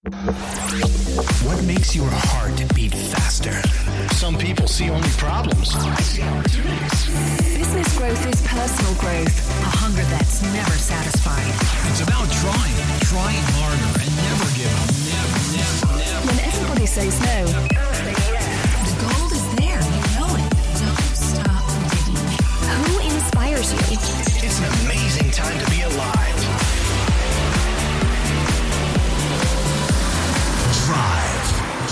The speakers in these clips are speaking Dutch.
What makes your heart beat faster? Some people see only problems. I see opportunities. Business growth is personal growth, a hunger that's never satisfied. It's about trying harder and never give up. Never. When everybody says no, the gold is there, you know it. Don't stop digging. Who inspires you? It's an amazing time to be alive. Drive.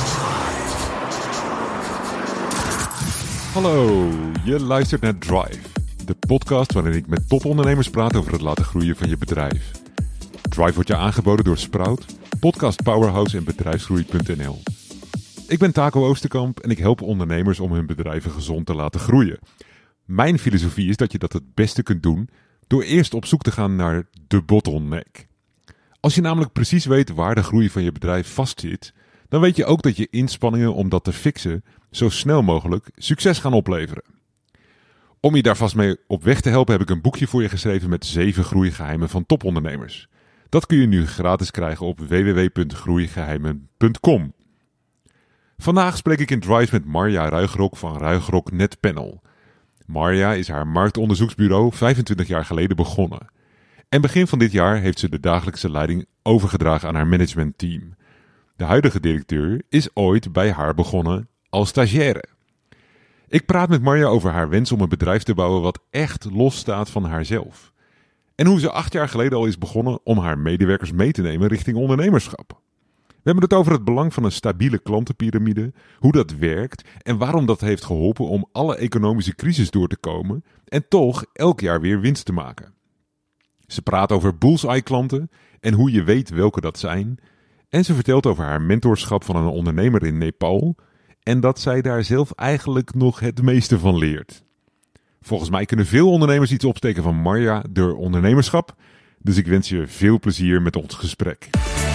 Hallo, je luistert naar Drive, de podcast waarin ik met topondernemers praat over het laten groeien van je bedrijf. Drive wordt je aangeboden door Sprout, Podcast Powerhouse en bedrijfsgroei.nl. Ik ben Taco Oosterkamp en ik help ondernemers om hun bedrijven gezond te laten groeien. Mijn filosofie is dat je dat het beste kunt doen door eerst op zoek te gaan naar de bottleneck. Als je namelijk precies weet waar de groei van je bedrijf vastzit, dan weet je ook dat je inspanningen om dat te fixen zo snel mogelijk succes gaan opleveren. Om je daar vast mee op weg te helpen heb ik een boekje voor je geschreven met 7 groeigeheimen van topondernemers. Dat kun je nu gratis krijgen op www.groeigeheimen.com. Vandaag spreek ik in Drive met Marja Ruigrok van Ruigrok Netpanel. Marja is haar marktonderzoeksbureau 25 jaar geleden begonnen. En begin van dit jaar heeft ze de dagelijkse leiding overgedragen aan haar managementteam. De huidige directeur is ooit bij haar begonnen als stagiaire. Ik praat met Marja over haar wens om een bedrijf te bouwen wat echt los staat van haarzelf. En hoe ze 8 jaar geleden al is begonnen om haar medewerkers mee te nemen richting ondernemerschap. We hebben het over het belang van een stabiele klantenpiramide, hoe dat werkt en waarom dat heeft geholpen om alle economische crisis door te komen en toch elk jaar weer winst te maken. Ze praat over bullseye klanten en hoe je weet welke dat zijn. En ze vertelt over haar mentorschap van een ondernemer in Nepal en dat zij daar zelf eigenlijk nog het meeste van leert. Volgens mij kunnen veel ondernemers iets opsteken van Marja door ondernemerschap. Dus ik wens je veel plezier met ons gesprek.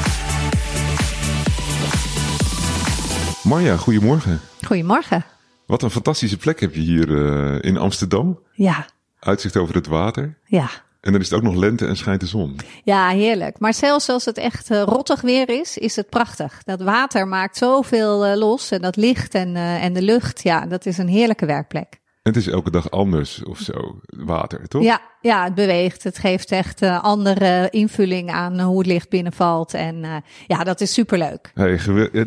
Marja, goedemorgen. Goedemorgen. Wat een fantastische plek heb je hier in Amsterdam. Ja. Uitzicht over het water. Ja. En dan is het ook nog lente en schijnt de zon. Ja, heerlijk. Maar zelfs als het echt rottig weer is het prachtig. Dat water maakt zoveel los en dat licht en de lucht, ja, dat is een heerlijke werkplek. En het is elke dag anders of zo, water, toch? Ja, het beweegt. Het geeft echt andere invulling aan hoe het licht binnenvalt. En ja, dat is superleuk. Hey,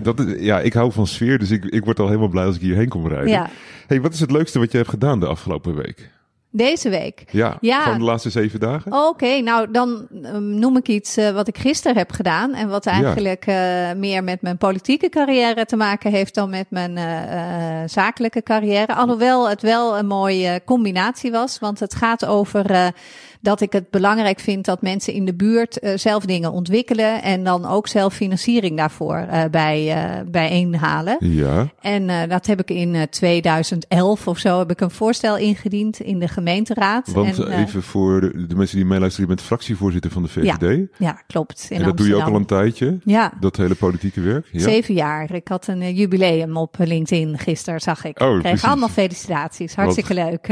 ik hou van sfeer, dus ik word al helemaal blij als ik hierheen kom rijden. Ja. Hey, wat is het leukste wat je hebt gedaan de afgelopen week? Deze week? Ja, van de laatste 7 dagen. Oké, nou dan noem ik iets wat ik gisteren heb gedaan. En wat eigenlijk meer met mijn politieke carrière te maken heeft dan met mijn zakelijke carrière. Alhoewel het wel een mooie combinatie was. Want het gaat over dat ik het belangrijk vind dat mensen in de buurt zelf dingen ontwikkelen. En dan ook zelf financiering daarvoor bijeenhalen. Ja. En dat heb ik in 2011 of zo heb ik een voorstel ingediend in de gemeenteraad. Want even voor de mensen die meeluisteren, je bent fractievoorzitter van de VVD. Ja, klopt. En dat doe je ook al een tijdje? Ja. Dat hele politieke werk? Ja. 7 jaar. Ik had een jubileum op LinkedIn gisteren, zag ik. Oh, ik kreeg allemaal felicitaties. Hartstikke leuk.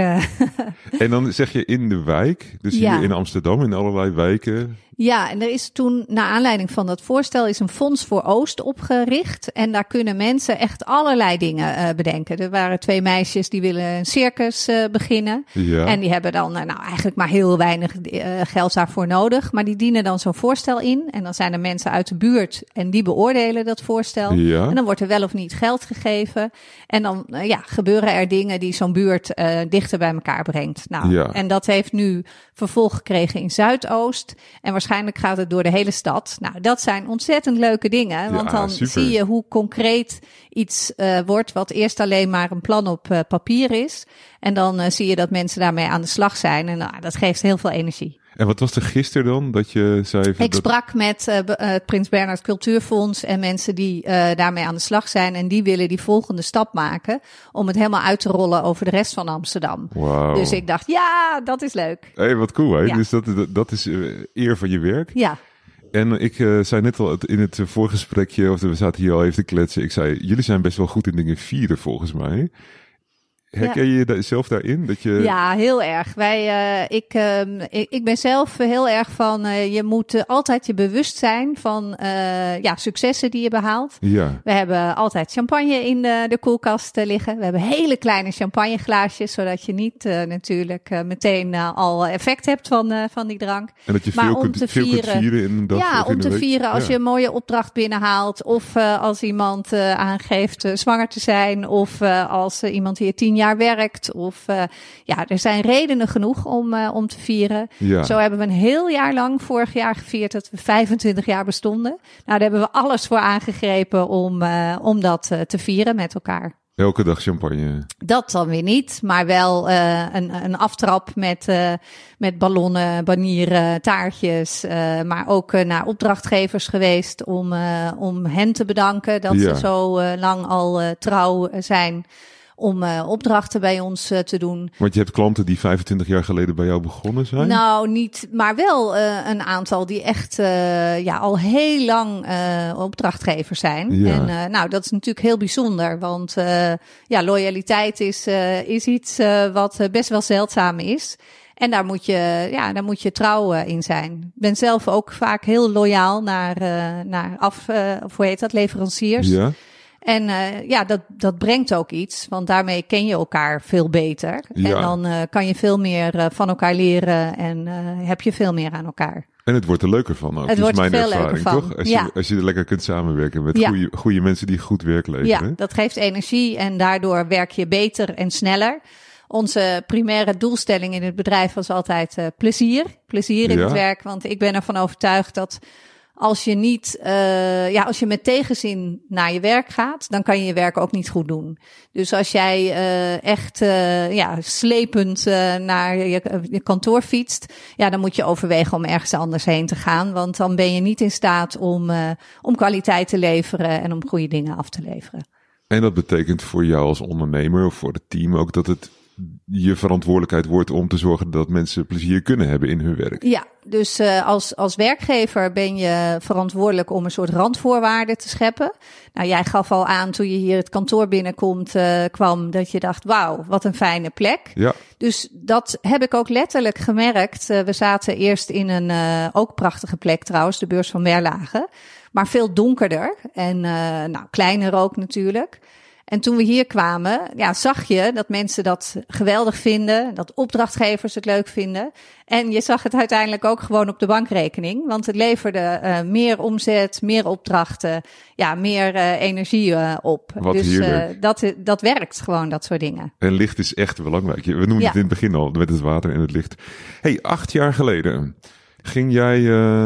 En dan zeg je in de wijk, dus hier in Amsterdam, in allerlei wijken. Ja, en er is toen, naar aanleiding van dat voorstel, is een Fonds voor Oost opgericht. En daar kunnen mensen echt allerlei dingen bedenken. Er waren 2 meisjes die willen een circus beginnen. Ja. En die hebben dan eigenlijk maar heel weinig geld daarvoor nodig. Maar die dienen dan zo'n voorstel in. En dan zijn er mensen uit de buurt en die beoordelen dat voorstel. Ja. En dan wordt er wel of niet geld gegeven. En dan gebeuren er dingen die zo'n buurt dichter bij elkaar brengt. En dat heeft nu vervolg gekregen in Zuidoost. En waarschijnlijk gaat het door de hele stad. Nou, dat zijn ontzettend leuke dingen. Want dan zie je hoe concreet iets wordt wat eerst alleen maar een plan op papier is. En dan zie je dat mensen daarmee aan de slag zijn. En dat geeft heel veel energie. En wat was er gisteren dan dat je zei? Ik sprak met het Prins Bernhard Cultuurfonds en mensen die daarmee aan de slag zijn. En die willen die volgende stap maken om het helemaal uit te rollen over de rest van Amsterdam. Wow. Dus ik dacht, ja, dat is leuk. Hé, wat cool hè. Ja. Dus dat is eer van je werk. Ja. En ik zei net al in het voorgesprekje, of we zaten hier al even te kletsen. Ik zei, jullie zijn best wel goed in dingen vieren volgens mij. Herken je zelf daarin? Dat je... Ja, heel erg. Ik ben zelf heel erg van, je moet altijd je bewust zijn van successen die je behaalt. Ja. We hebben altijd champagne in de koelkast liggen. We hebben hele kleine champagneglaasjes, zodat je niet natuurlijk meteen al effect hebt van die drank. En dat je maar veel kunt vieren in een dag. Ja, of in om te een week. vieren als je een mooie opdracht binnenhaalt. Of als iemand aangeeft zwanger te zijn. Of als iemand hier 10 jaar werkt. Of er zijn redenen genoeg om te vieren. Ja. Zo hebben we een heel jaar lang vorig jaar gevierd dat we 25 jaar bestonden. Nou, daar hebben we alles voor aangegrepen om dat te vieren met elkaar. Elke dag champagne. Dat dan weer niet, maar wel een aftrap met ballonnen, banieren, taartjes. Maar ook naar opdrachtgevers geweest om hen te bedanken dat ze zo lang al trouw zijn om opdrachten bij ons te doen. Want je hebt klanten die 25 jaar geleden bij jou begonnen zijn? Nou, niet, maar wel een aantal die echt al heel lang opdrachtgevers zijn. Ja. En dat is natuurlijk heel bijzonder, want loyaliteit is iets wat best wel zeldzaam is. En daar moet je trouw in zijn. Ik ben zelf ook vaak heel loyaal naar leveranciers. Ja. En dat brengt ook iets, want daarmee ken je elkaar veel beter. Ja. En dan kan je veel meer van elkaar leren en heb je veel meer aan elkaar. En het wordt er leuker van ook. Het wordt er veel leuker van. Toch? Als je er lekker kunt samenwerken met goede mensen die goed werk leveren. Ja, dat geeft energie en daardoor werk je beter en sneller. Onze primaire doelstelling in het bedrijf was altijd plezier. Plezier in het werk, want ik ben ervan overtuigd dat als je niet, als je met tegenzin naar je werk gaat, dan kan je je werk ook niet goed doen. Dus als jij echt slepend naar je kantoor fietst, dan moet je overwegen om ergens anders heen te gaan. Want dan ben je niet in staat om kwaliteit te leveren en om goede dingen af te leveren. En dat betekent voor jou als ondernemer of voor het team ook dat het je verantwoordelijkheid wordt om te zorgen dat mensen plezier kunnen hebben in hun werk. Ja, dus als werkgever ben je verantwoordelijk om een soort randvoorwaarden te scheppen. Nou, jij gaf al aan toen je hier het kantoor kwam dat je dacht, wauw, wat een fijne plek. Ja. Dus dat heb ik ook letterlijk gemerkt. We zaten eerst in een ook prachtige plek trouwens, de Beurs van Berlage, maar veel donkerder en kleiner ook natuurlijk. En toen we hier kwamen, zag je dat mensen dat geweldig vinden, dat opdrachtgevers het leuk vinden. En je zag het uiteindelijk ook gewoon op de bankrekening, want het leverde meer omzet, meer opdrachten, meer energie op. Wat dus dat werkt gewoon, dat soort dingen. En licht is echt belangrijk. We noemden het in het begin al, met het water en het licht. 8 jaar geleden ging jij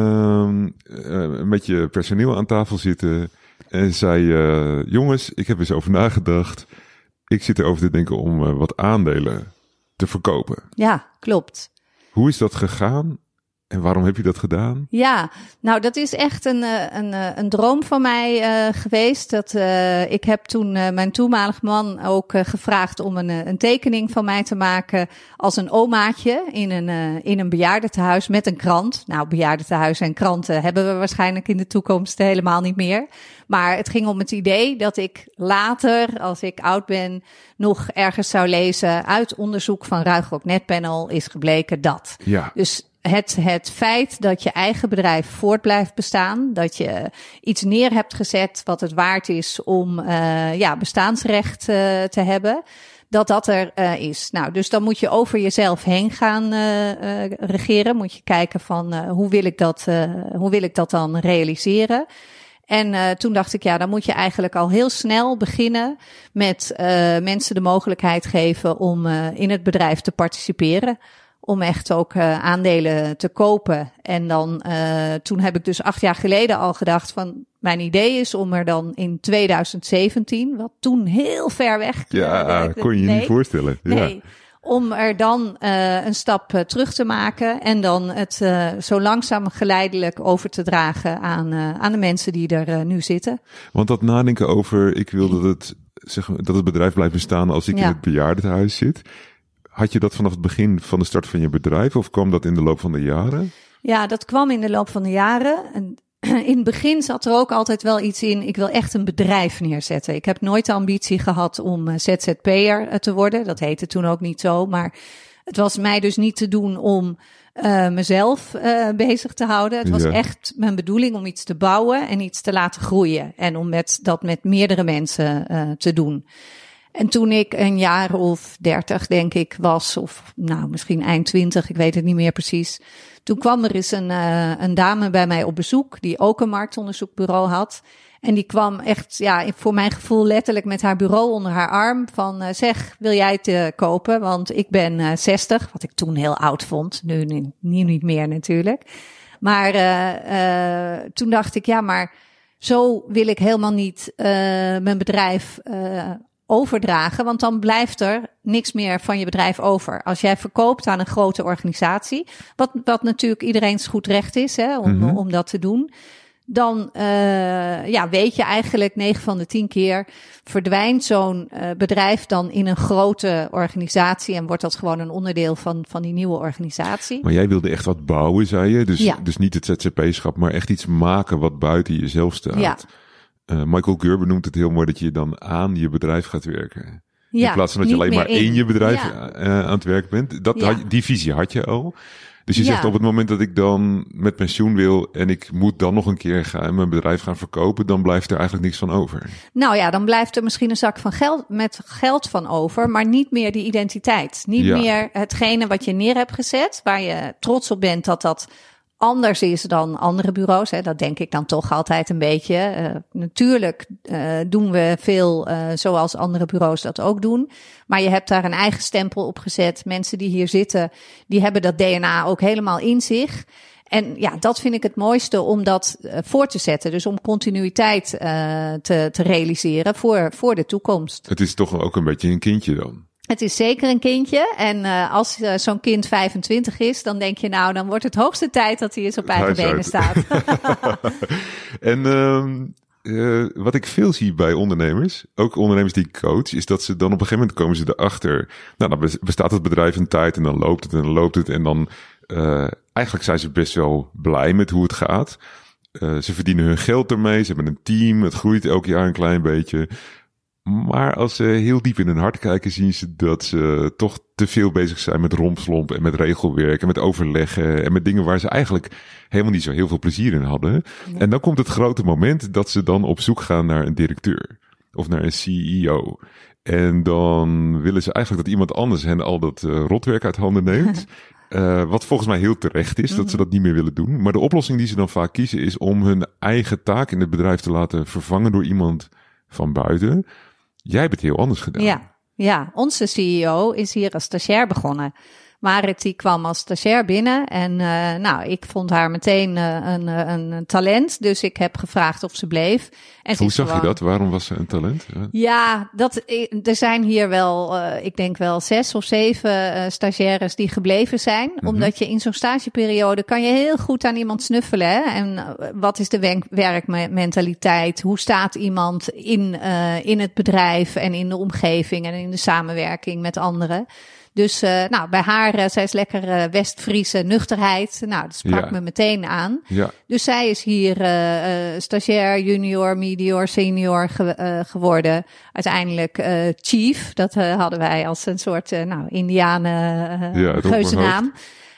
met je personeel aan tafel zitten en zei, jongens, ik heb eens over nagedacht. Ik zit erover te denken om wat aandelen te verkopen. Ja, klopt. Hoe is dat gegaan? En waarom heb je dat gedaan? Ja, nou dat is echt een droom van mij geweest. Ik heb toen mijn toenmalig man ook gevraagd om een tekening van mij te maken als een omaatje in een bejaardentehuis met een krant. Nou, bejaardentehuizen en kranten hebben we waarschijnlijk in de toekomst helemaal niet meer. Maar het ging om het idee dat ik later, als ik oud ben, nog ergens zou lezen uit onderzoek van Ruigrok Netpanel is gebleken dat. Ja. Dus het feit dat je eigen bedrijf voort blijft bestaan, dat je iets neer hebt gezet wat het waard is om bestaansrecht te hebben, dat er is. Nou, dus dan moet je over jezelf heen gaan regeren. Moet je kijken van hoe wil ik dat dan realiseren? En toen dacht ik, dan moet je eigenlijk al heel snel beginnen met mensen de mogelijkheid geven om in het bedrijf te participeren. Om echt ook aandelen te kopen. En dan, toen heb ik dus 8 jaar geleden al gedacht van, mijn idee is om er dan in 2017, wat toen heel ver weg. Kon je niet voorstellen. Nee. Ja. Om er dan een stap terug te maken en dan het zo langzaam geleidelijk over te dragen aan de mensen die er nu zitten. Want dat nadenken over, ik wil dat het bedrijf blijft bestaan als ik in het bejaardentehuis zit. Had je dat vanaf het begin van de start van je bedrijf of kwam dat in de loop van de jaren? Ja, dat kwam in de loop van de jaren. En in het begin zat er ook altijd wel iets in. Ik wil echt een bedrijf neerzetten. Ik heb nooit de ambitie gehad om ZZP'er te worden. Dat heette toen ook niet zo. Maar het was mij dus niet te doen om mezelf bezig te houden. Het was echt mijn bedoeling om iets te bouwen en iets te laten groeien. En om dat met meerdere mensen te doen. En toen ik een jaar of 30, denk ik, was, of nou misschien eind 20, ik weet het niet meer precies. Toen kwam er eens een dame bij mij op bezoek, die ook een marktonderzoekbureau had. En die kwam echt, voor mijn gevoel letterlijk met haar bureau onder haar arm. Van, zeg, wil jij het kopen? Want ik ben 60, wat ik toen heel oud vond. Nu niet meer natuurlijk. Maar toen dacht ik, maar zo wil ik helemaal niet mijn bedrijf overdragen, want dan blijft er niks meer van je bedrijf over. Als jij verkoopt aan een grote organisatie, wat natuurlijk iedereen's goed recht is, hè, om dat te doen, dan weet je eigenlijk 9 van de 10 keer verdwijnt zo'n bedrijf dan in een grote organisatie en wordt dat gewoon een onderdeel van die nieuwe organisatie. Maar jij wilde echt wat bouwen, zei je? Dus niet het ZZP-schap, maar echt iets maken wat buiten jezelf staat. Ja. Michael Gerber noemt het heel mooi dat je dan aan je bedrijf gaat werken. In plaats van dat je alleen maar in je bedrijf aan het werk bent. Die visie had je al. Dus je zegt op het moment dat ik dan met pensioen wil en ik moet dan nog een keer mijn bedrijf gaan verkopen, dan blijft er eigenlijk niks van over. Nou ja, dan blijft er misschien een zak van geld van over, maar niet meer die identiteit. Niet meer hetgene wat je neer hebt gezet, waar je trots op bent dat anders is dan andere bureaus. Hè. Dat denk ik dan toch altijd een beetje. Natuurlijk doen we veel zoals andere bureaus dat ook doen. Maar je hebt daar een eigen stempel op gezet. Mensen die hier zitten, die hebben dat DNA ook helemaal in zich. En dat vind ik het mooiste om dat voor te zetten. Dus om continuïteit te realiseren voor de toekomst. Het is toch ook een beetje een kindje dan? Het is zeker een kindje. En als zo'n kind 25 is, dan denk je dan wordt het hoogste tijd dat hij eens op eigen benen staat. En wat ik veel zie bij ondernemers, ook ondernemers die ik coach, is dat ze dan op een gegeven moment komen ze erachter. Nou, dan bestaat het bedrijf een tijd en dan loopt het en dan loopt het. En dan eigenlijk zijn ze best wel blij met hoe het gaat. Ze verdienen hun geld ermee, ze hebben een team, het groeit elk jaar een klein beetje. Maar als ze heel diep in hun hart kijken, zien ze dat ze toch te veel bezig zijn met rompslomp en met regelwerk en met overleggen en met dingen waar ze eigenlijk helemaal niet zo heel veel plezier in hadden. Ja. En dan komt het grote moment dat ze dan op zoek gaan naar een directeur of naar een CEO. En dan willen ze eigenlijk dat iemand anders hen al dat rotwerk uit handen neemt. Wat volgens mij heel terecht is, dat ze dat niet meer willen doen. Maar de oplossing die ze dan vaak kiezen is om hun eigen taak in het bedrijf te laten vervangen door iemand van buiten. Jij hebt het heel anders gedaan. Ja, onze CEO is hier als stagiair begonnen. Marit die kwam als stagiair binnen en ik vond haar meteen een talent. Dus ik heb gevraagd of ze bleef. En hoe zag je dat? Waarom was ze een talent? Er zijn hier wel, ik denk wel 6 of 7 stagiaires die gebleven zijn. Mm-hmm. Omdat je in zo'n stageperiode kan je heel goed aan iemand snuffelen. Hè? En wat is de werkmentaliteit? Hoe staat iemand in het bedrijf en in de omgeving en in de samenwerking met anderen? Dus bij haar, zij is lekker West-Friese nuchterheid. Nou, dat sprak me meteen aan. Ja. Dus zij is hier stagiair, junior, medior, senior geworden. Uiteindelijk chief. Dat hadden wij als een soort Indianen geuzennaam.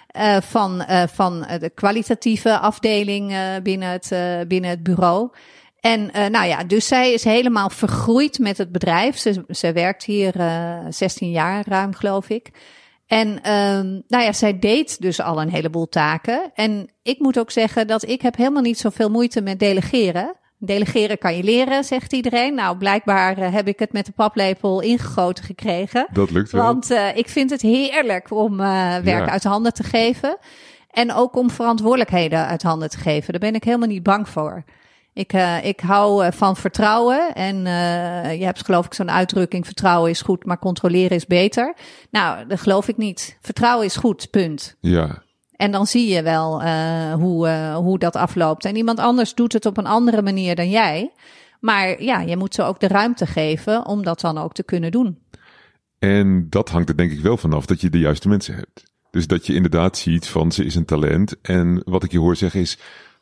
Van de kwalitatieve afdeling binnen het bureau. En dus zij is helemaal vergroeid met het bedrijf. Ze werkt hier 16 jaar ruim, geloof ik. En zij deed dus al een heleboel taken. En ik moet ook zeggen dat ik heb helemaal niet zoveel moeite met delegeren. Delegeren kan je leren, zegt iedereen. Nou, blijkbaar heb ik het met de paplepel ingegoten gekregen. Dat lukt wel. Want ik vind het heerlijk om werk uit handen te geven. En ook om verantwoordelijkheden uit handen te geven. Daar ben ik helemaal niet bang voor. Ik hou van vertrouwen en je hebt geloof ik zo'n uitdrukking, vertrouwen is goed, maar controleren is beter. Nou, dat geloof ik niet. Vertrouwen is goed, punt. Ja. En dan zie je wel hoe dat afloopt. En iemand anders doet het op een andere manier dan jij. Maar je moet ze ook de ruimte geven om dat dan ook te kunnen doen. En dat hangt er denk ik wel vanaf dat je de juiste mensen hebt. Dus dat je inderdaad ziet van ze is een talent. En wat ik je hoor zeggen is,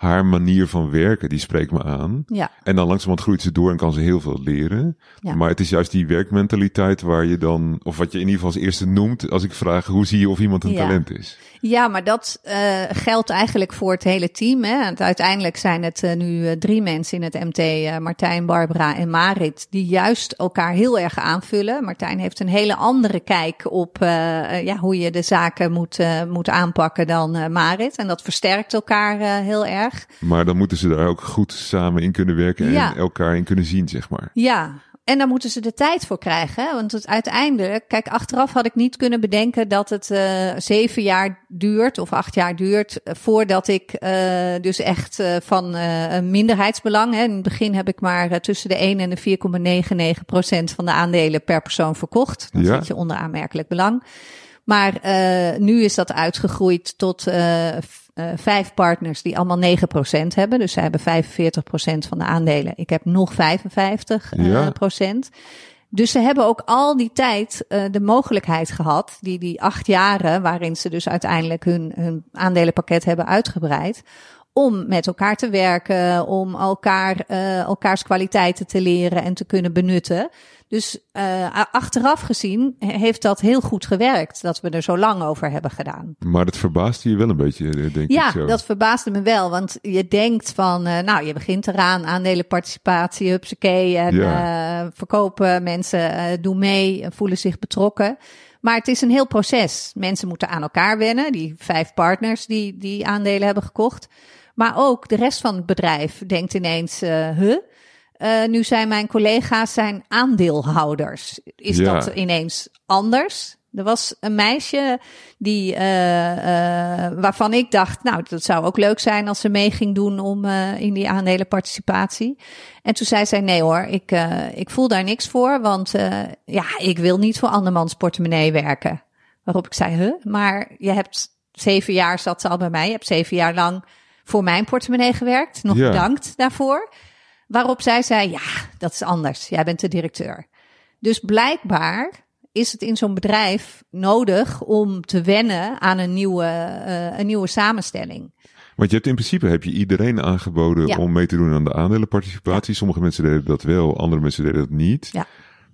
haar manier van werken, die spreekt me aan. Ja. En dan langzamerhand groeit ze door en kan ze heel veel leren. Ja. Maar het is juist die werkmentaliteit waar je dan, of wat je in ieder geval als eerste noemt, als ik vraag, hoe zie je of iemand een talent is? Ja, maar dat geldt eigenlijk voor het hele team. Hè. Want uiteindelijk zijn het nu 3 mensen in het MT, Martijn, Barbara en Marit, die juist elkaar heel erg aanvullen. Martijn heeft een hele andere kijk op hoe je de zaken moet aanpakken dan Marit. En dat versterkt elkaar heel erg. Maar dan moeten ze daar ook goed samen in kunnen werken en elkaar in kunnen zien, zeg maar. Ja. En daar moeten ze de tijd voor krijgen. Hè? Want uiteindelijk, kijk, achteraf had ik niet kunnen bedenken dat het 7 jaar duurt of 8 jaar duurt voordat ik dus echt van een minderheidsbelang. Hè? In het begin heb ik maar tussen de 1 en de 4,99% van de aandelen per persoon verkocht. Dan zit je onder aanmerkelijk belang. Maar nu is dat uitgegroeid tot 5 partners die allemaal 9% hebben. Dus zij hebben 45% van de aandelen. Ik heb nog 55%. Dus ze hebben ook al die tijd de mogelijkheid gehad, die 8 jaren waarin ze dus uiteindelijk hun aandelenpakket hebben uitgebreid, om met elkaar te werken, om elkaars kwaliteiten te leren en te kunnen benutten. Dus achteraf gezien heeft dat heel goed gewerkt, dat we er zo lang over hebben gedaan. Maar dat verbaasde je wel een beetje, denk ik zo. Ja, dat verbaasde me wel, want je denkt van, je begint eraan, aandelenparticipatie, hupsakee, en verkopen, mensen doen mee, voelen zich betrokken. Maar het is een heel proces. Mensen moeten aan elkaar wennen, die 5 partners die aandelen hebben gekocht. Maar ook de rest van het bedrijf denkt ineens, nu zijn mijn collega's aandeelhouders. Is dat ineens anders? Er was een meisje die, waarvan ik dacht, nou, dat zou ook leuk zijn als ze mee ging doen om in die aandelenparticipatie. En toen zei zij, nee hoor, ik voel daar niks voor, want ik wil niet voor andermans portemonnee werken. Waarop ik zei, maar je hebt 7 jaar, zat ze al bij mij, je hebt 7 jaar lang voor mijn portemonnee gewerkt. Nog bedankt daarvoor. Waarop zij zei, ja, dat is anders. Jij bent de directeur. Dus blijkbaar is het in zo'n bedrijf nodig om te wennen aan een nieuwe samenstelling. Want je hebt in principe iedereen aangeboden om mee te doen aan de aandelenparticipatie. Ja. Sommige mensen deden dat wel, andere mensen deden dat niet. Ja.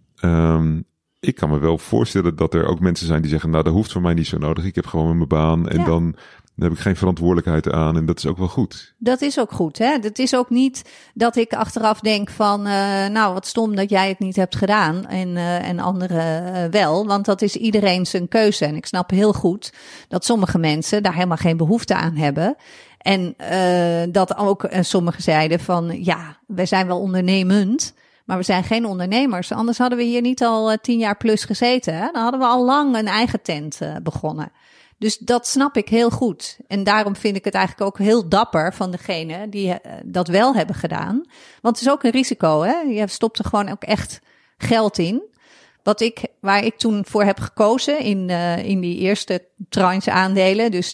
Ik kan me wel voorstellen dat er ook mensen zijn die zeggen, nou, dat hoeft voor mij niet zo nodig. Ik heb gewoon mijn baan en dan heb ik geen verantwoordelijkheid aan en dat is ook wel goed. Dat is ook goed, hè. Het is ook niet dat ik achteraf denk van, wat stom dat jij het niet hebt gedaan en anderen wel. Want dat is iedereen zijn keuze. En ik snap heel goed dat sommige mensen daar helemaal geen behoefte aan hebben. En dat ook sommigen zeiden van, wij zijn wel ondernemend, maar we zijn geen ondernemers. Anders hadden we hier niet al 10 jaar plus gezeten. Hè? Dan hadden we al lang een eigen tent begonnen. Dus dat snap ik heel goed. En daarom vind ik het eigenlijk ook heel dapper van degene die dat wel hebben gedaan. Want het is ook een risico, hè. Je stopt er gewoon ook echt geld in. Waar ik toen voor heb gekozen in die eerste tranche aandelen. Dus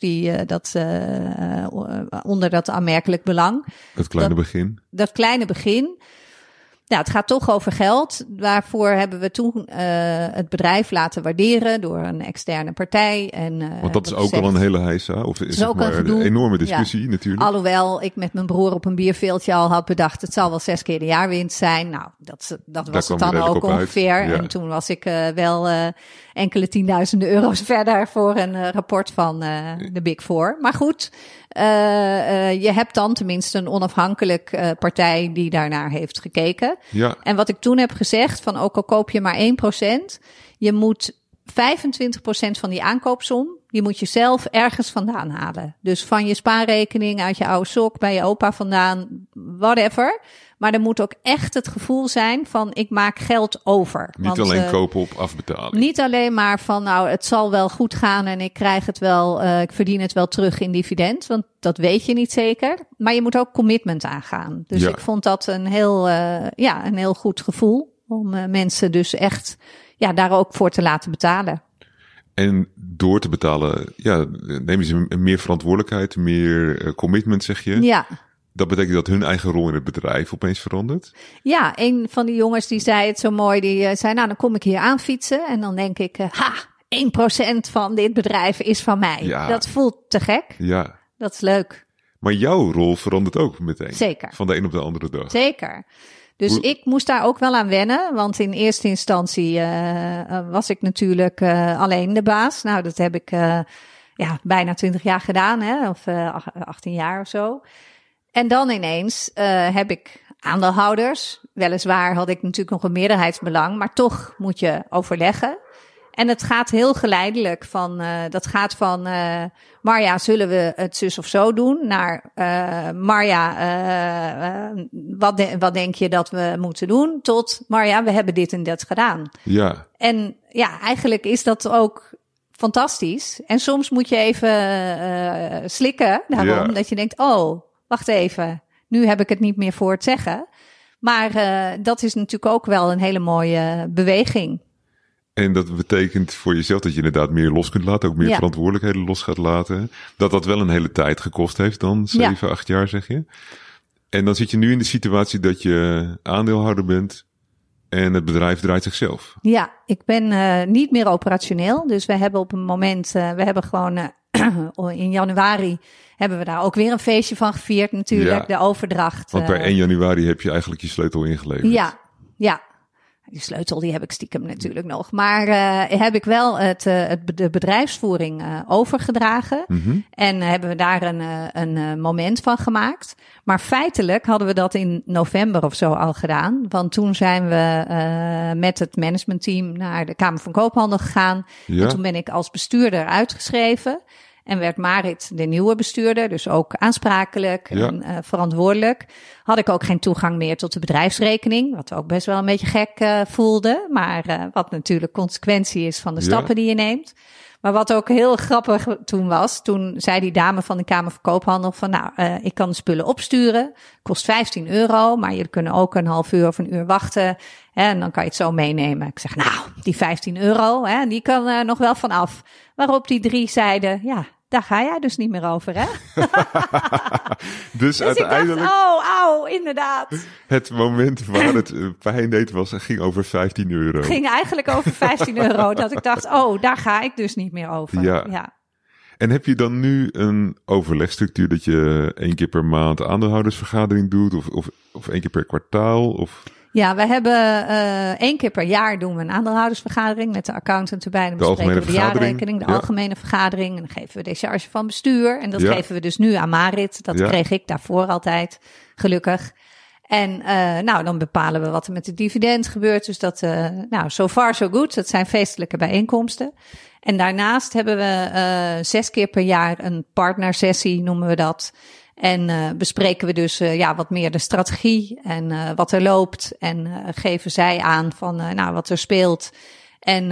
onder dat aanmerkelijk belang. Dat kleine begin. Dat kleine begin. Nou, het gaat toch over geld. Waarvoor hebben we toen het bedrijf laten waarderen door een externe partij. Want dat is ook al een hele heisa, of is het maar een enorme discussie natuurlijk. Alhoewel ik met mijn broer op een bierveeltje al had bedacht, het zal wel 6 keer de jaarwinst zijn. Nou, dat was het dan ook ongeveer. Ja. En toen was ik wel enkele tienduizenden euro's verder voor een rapport van de Big Four. Maar goed, je hebt dan tenminste een onafhankelijk partij die daarnaar heeft gekeken. Ja. En wat ik toen heb gezegd, van ook al koop je maar 1%, je moet 25% van die aankoopsom, die moet je zelf ergens vandaan halen. Dus van je spaarrekening, uit je oude sok, bij je opa vandaan, whatever. Maar er moet ook echt het gevoel zijn van, ik maak geld over. Niet alleen kopen op afbetaling. Niet alleen maar van, het zal wel goed gaan en ik krijg het wel, ik verdien het wel terug in dividend. Want dat weet je niet zeker. Maar je moet ook commitment aangaan. Dus ik vond dat een heel goed gevoel. Om mensen dus echt daar ook voor te laten betalen. En door te betalen, nemen ze meer verantwoordelijkheid, meer commitment, zeg je? Ja. Dat betekent dat hun eigen rol in het bedrijf opeens verandert? Ja, een van die jongens die zei het zo mooi. Die zei, dan kom ik hier aan fietsen. En dan denk ik, 1% van dit bedrijf is van mij. Ja. Dat voelt te gek. Ja. Dat is leuk. Maar jouw rol verandert ook meteen. Zeker. Van de een op de andere dag. Zeker. Dus ik moest daar ook wel aan wennen, want in eerste instantie was ik natuurlijk alleen de baas. Nou, dat heb ik bijna 20 jaar gedaan, hè, of 18 jaar of zo. En dan ineens heb ik aandeelhouders. Weliswaar had ik natuurlijk nog een meerderheidsbelang, maar toch moet je overleggen. En het gaat heel geleidelijk dat gaat van Marja, zullen we het zus of zo doen? Naar Marja, wat denk je dat we moeten doen? Tot Marja, we hebben dit en dat gedaan. Ja. En ja, eigenlijk is dat ook fantastisch. En soms moet je even slikken daarom, dat je denkt, oh, wacht even, nu heb ik het niet meer voor het zeggen. Maar dat is natuurlijk ook wel een hele mooie beweging. En dat betekent voor jezelf dat je inderdaad meer los kunt laten, ook meer verantwoordelijkheden los gaat laten. Dat wel een hele tijd gekost heeft dan, 7, 8 jaar zeg je. En dan zit je nu in de situatie dat je aandeelhouder bent en het bedrijf draait zichzelf. Ja, ik ben niet meer operationeel. Dus we hebben op een moment, in januari hebben we daar ook weer een feestje van gevierd natuurlijk, de overdracht. Want bij 1 januari heb je eigenlijk je sleutel ingeleverd. Ja. Die sleutel die heb ik stiekem natuurlijk nog. Maar heb ik wel de bedrijfsvoering overgedragen. Mm-hmm. En hebben we daar een moment van gemaakt. Maar feitelijk hadden we dat in november of zo al gedaan. Want toen zijn we met het managementteam naar de Kamer van Koophandel gegaan. Ja. En toen ben ik als bestuurder uitgeschreven. En werd Marit de nieuwe bestuurder, dus ook aansprakelijk en verantwoordelijk. Had ik ook geen toegang meer tot de bedrijfsrekening, wat ook best wel een beetje gek voelde. Maar wat natuurlijk consequentie is van de stappen die je neemt. Maar wat ook heel grappig toen zei die dame van de Kamer van Koophandel van ik kan de spullen opsturen, kost €15, maar jullie kunnen ook een half uur of een uur wachten en dan kan je het zo meenemen. Ik zeg die €15, die kan nog wel van af. Waarop die 3 zeiden, daar ga jij dus niet meer over, hè? Dus uiteindelijk... ik dacht, inderdaad. Het moment waar het pijn deed ging over €15. Ging eigenlijk over €15, dat ik dacht, daar ga ik dus niet meer over. Ja. En heb je dan nu een overlegstructuur dat je 1 keer per maand aandeelhoudersvergadering doet of 1 keer per kwartaal? Of... Ja, we hebben 1 keer per jaar doen we een aandeelhoudersvergadering met de accountant erbij. Dan bespreken we de jaarrekening, de algemene vergadering. En dan geven we decharge van bestuur. En dat geven we dus nu aan Marit. Dat kreeg ik daarvoor altijd, gelukkig. En dan bepalen we wat er met de dividend gebeurt. Dus dat, so far so good. Dat zijn feestelijke bijeenkomsten. En daarnaast hebben we 6 keer per jaar een partnersessie, noemen we dat. En bespreken we dus wat meer de strategie en wat er loopt. En geven zij aan van wat er speelt. En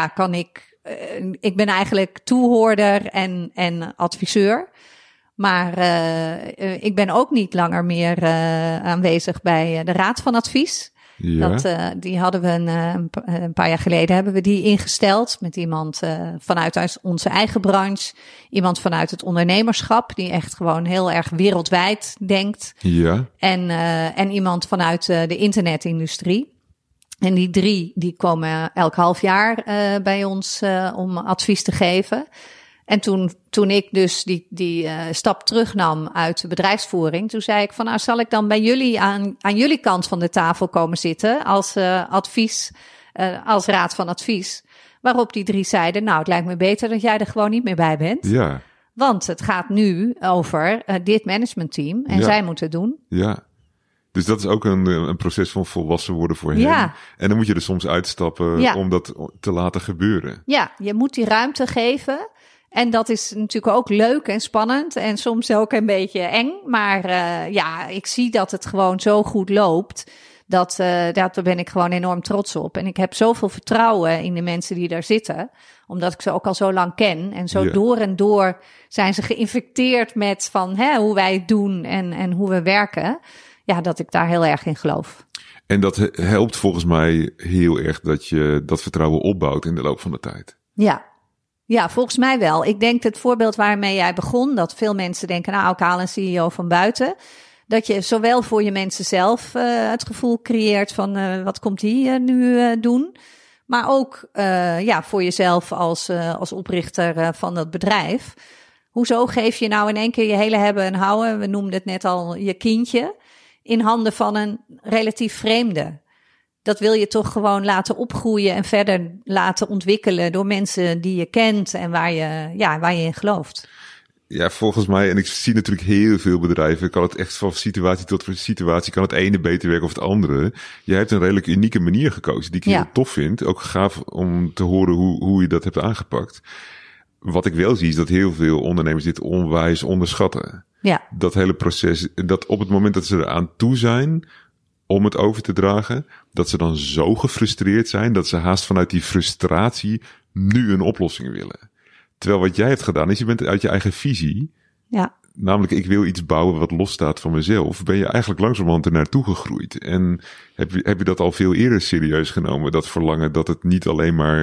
ik ben eigenlijk toehoorder en adviseur. Maar ik ben ook niet langer meer aanwezig bij de Raad van Advies. Ja. Die hadden we een paar jaar geleden hebben we die ingesteld met iemand vanuit onze eigen branche, iemand vanuit het ondernemerschap die echt gewoon heel erg wereldwijd denkt. Ja. En iemand vanuit de internetindustrie. En die 3 die komen elk half jaar bij ons om advies te geven. En toen ik dus die stap terugnam uit de bedrijfsvoering, toen zei ik van zal ik dan bij jullie aan jullie kant van de tafel komen zitten als advies, als raad van advies. Waarop die 3 zeiden, het lijkt me beter dat jij er gewoon niet meer bij bent. Ja. Want het gaat nu over dit managementteam en zij moeten het doen. Ja. Dus dat is ook een proces van volwassen worden voor hen. Ja. En dan moet je er soms uitstappen om dat te laten gebeuren. Ja, je moet die ruimte geven. En dat is natuurlijk ook leuk en spannend en soms ook een beetje eng. Maar ik zie dat het gewoon zo goed loopt. Daar ben ik gewoon enorm trots op. En ik heb zoveel vertrouwen in de mensen die daar zitten. Omdat ik ze ook al zo lang ken. En zo door en door zijn ze geïnfecteerd met van hoe wij het doen en hoe we werken. Ja, dat ik daar heel erg in geloof. En dat helpt volgens mij heel erg dat je dat vertrouwen opbouwt in de loop van de tijd. Ja, volgens mij wel. Ik denk het voorbeeld waarmee jij begon, dat veel mensen denken, ik haal een CEO van buiten. Dat je zowel voor je mensen zelf het gevoel creëert van wat komt die nu doen. Maar ook voor jezelf als oprichter van dat bedrijf. Hoezo geef je nou in één keer je hele hebben en houden, we noemden het net al, je kindje, in handen van een relatief vreemde? Dat wil je toch gewoon laten opgroeien en verder laten ontwikkelen door mensen die je kent en waar je in gelooft. Ja, volgens mij, en ik zie natuurlijk heel veel bedrijven, kan het echt van situatie tot situatie, kan het ene beter werken of het andere. Jij hebt een redelijk unieke manier gekozen, die ik heel tof vind. Ook gaaf om te horen hoe je dat hebt aangepakt. Wat ik wel zie is dat heel veel ondernemers dit onwijs onderschatten. Ja. Dat hele proces, dat op het moment dat ze eraan toe zijn om het over te dragen, dat ze dan zo gefrustreerd zijn dat ze haast vanuit die frustratie nu een oplossing willen. Terwijl wat jij hebt gedaan is, je bent uit je eigen visie, namelijk ik wil iets bouwen wat losstaat van mezelf, ben je eigenlijk langzamerhand er naartoe gegroeid. En heb je dat al veel eerder serieus genomen, dat verlangen dat het niet alleen maar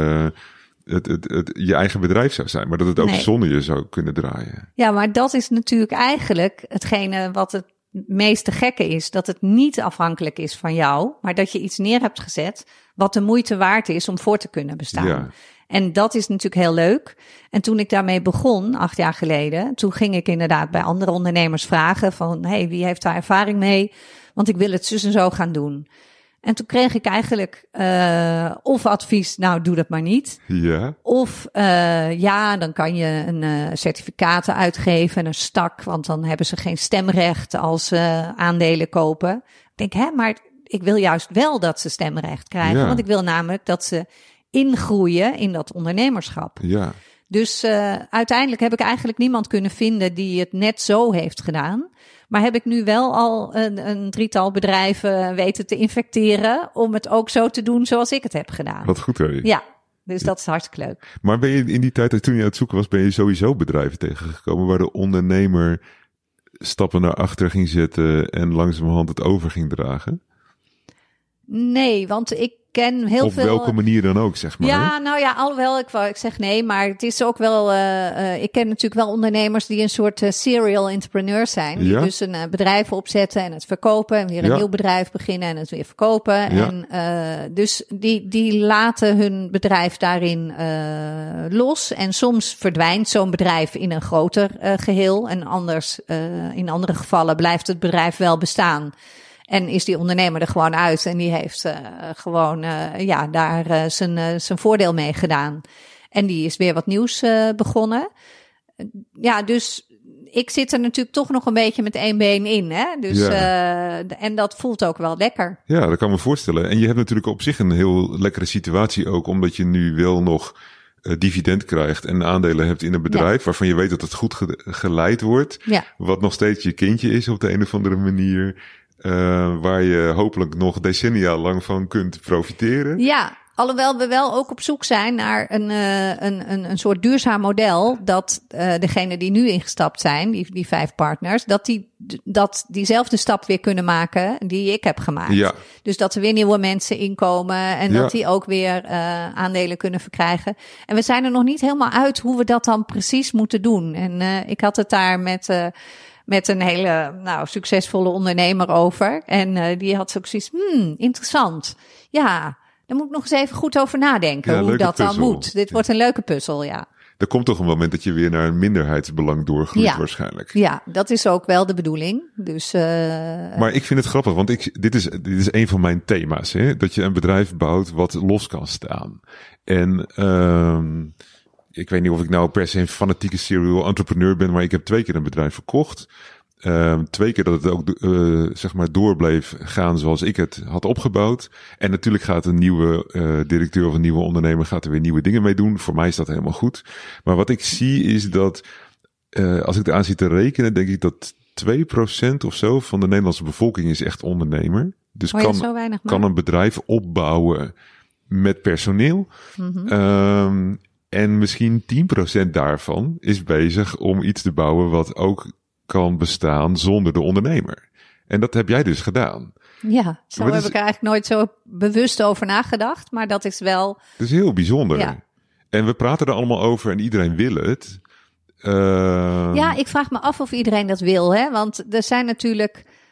je eigen bedrijf zou zijn, maar dat het ook zonder je zou kunnen draaien. Ja, maar dat is natuurlijk eigenlijk hetgene wat het meeste gekke is, dat het niet afhankelijk is van jou, maar dat je iets neer hebt gezet wat de moeite waard is om voor te kunnen bestaan. Ja. En dat is natuurlijk heel leuk. En toen ik daarmee begon, 8 jaar geleden, toen ging ik inderdaad bij andere ondernemers vragen van, hey, wie heeft daar ervaring mee? Want ik wil het zus en zo gaan doen. En toen kreeg ik eigenlijk of advies, nou doe dat maar niet. Ja. Of dan kan je een certificaten uitgeven en een stak, want dan hebben ze geen stemrecht als ze aandelen kopen. Ik denk, maar ik wil juist wel dat ze stemrecht krijgen, want ik wil namelijk dat ze ingroeien in dat ondernemerschap. Ja. Dus uiteindelijk heb ik eigenlijk niemand kunnen vinden die het net zo heeft gedaan. Maar heb ik nu wel al een 3-tal bedrijven weten te infecteren om het ook zo te doen zoals ik het heb gedaan. Wat goed, hè? Ja, dus dat is hartstikke leuk. Maar ben je in die tijd, toen je aan het zoeken was, ben je sowieso bedrijven tegengekomen waar de ondernemer stappen naar achter ging zetten en langzamerhand het over ging dragen? Nee, want ik ken heel veel. Op welke manier dan ook, zeg maar. Ja, nou ja, alhoewel ik zeg nee, maar het is ook wel. Ik ken natuurlijk wel ondernemers die een soort serial entrepreneurs zijn, die dus een bedrijf opzetten en het verkopen en weer een nieuw bedrijf beginnen en het weer verkopen. Ja. En dus die laten hun bedrijf daarin los. En soms verdwijnt zo'n bedrijf in een groter geheel en anders in andere gevallen blijft het bedrijf wel bestaan. En is die ondernemer er gewoon uit en die heeft daar zijn voordeel mee gedaan. En die is weer wat nieuws begonnen. Ja, dus ik zit er natuurlijk toch nog een beetje met 1 been in. Hè? Dus, en dat voelt ook wel lekker. Ja, dat kan me voorstellen. En je hebt natuurlijk op zich een heel lekkere situatie ook, omdat je nu wel nog dividend krijgt en aandelen hebt in een bedrijf waarvan je weet dat het goed geleid wordt. Ja. Wat nog steeds je kindje is op de een of andere manier. Waar je hopelijk nog decennia lang van kunt profiteren. Ja, alhoewel we wel ook op zoek zijn naar een soort duurzaam model, dat degenen die nu ingestapt zijn, die 5 partners, dat diezelfde stap weer kunnen maken die ik heb gemaakt. Ja. Dus dat er weer nieuwe mensen inkomen en dat die ook weer aandelen kunnen verkrijgen. En we zijn er nog niet helemaal uit hoe we dat dan precies moeten doen. En ik had het daar met een hele succesvolle ondernemer over. En die had zoiets, interessant. Ja, daar moet ik nog eens even goed over nadenken hoe dat dan moet. Dit wordt een leuke puzzel, ja. Er komt toch een moment dat je weer naar een minderheidsbelang doorgroeit waarschijnlijk. Ja, dat is ook wel de bedoeling. Dus, maar ik vind het grappig, want dit is een van mijn thema's. Hè? Dat je een bedrijf bouwt wat los kan staan. En ik weet niet of ik nou per se een fanatieke serial entrepreneur ben, maar ik heb 2 keer een bedrijf verkocht. 2 keer dat het ook door bleef gaan zoals ik het had opgebouwd. En natuurlijk gaat een nieuwe directeur of een nieuwe ondernemer gaat er weer nieuwe dingen mee doen. Voor mij is dat helemaal goed. Maar wat ik zie is dat als ik eraan zit te rekenen, denk ik dat 2% of zo van de Nederlandse bevolking is echt ondernemer. Dus kan een bedrijf opbouwen met personeel. Mm-hmm. En misschien 10% daarvan is bezig om iets te bouwen wat ook kan bestaan zonder de ondernemer. En dat heb jij dus gedaan. Ja, zo heb ik er eigenlijk nooit zo bewust over nagedacht, maar dat is wel. Dat is heel bijzonder. Ja. En we praten er allemaal over en iedereen wil het. Ja, ik vraag me af of iedereen dat wil, hè? Want er zijn natuurlijk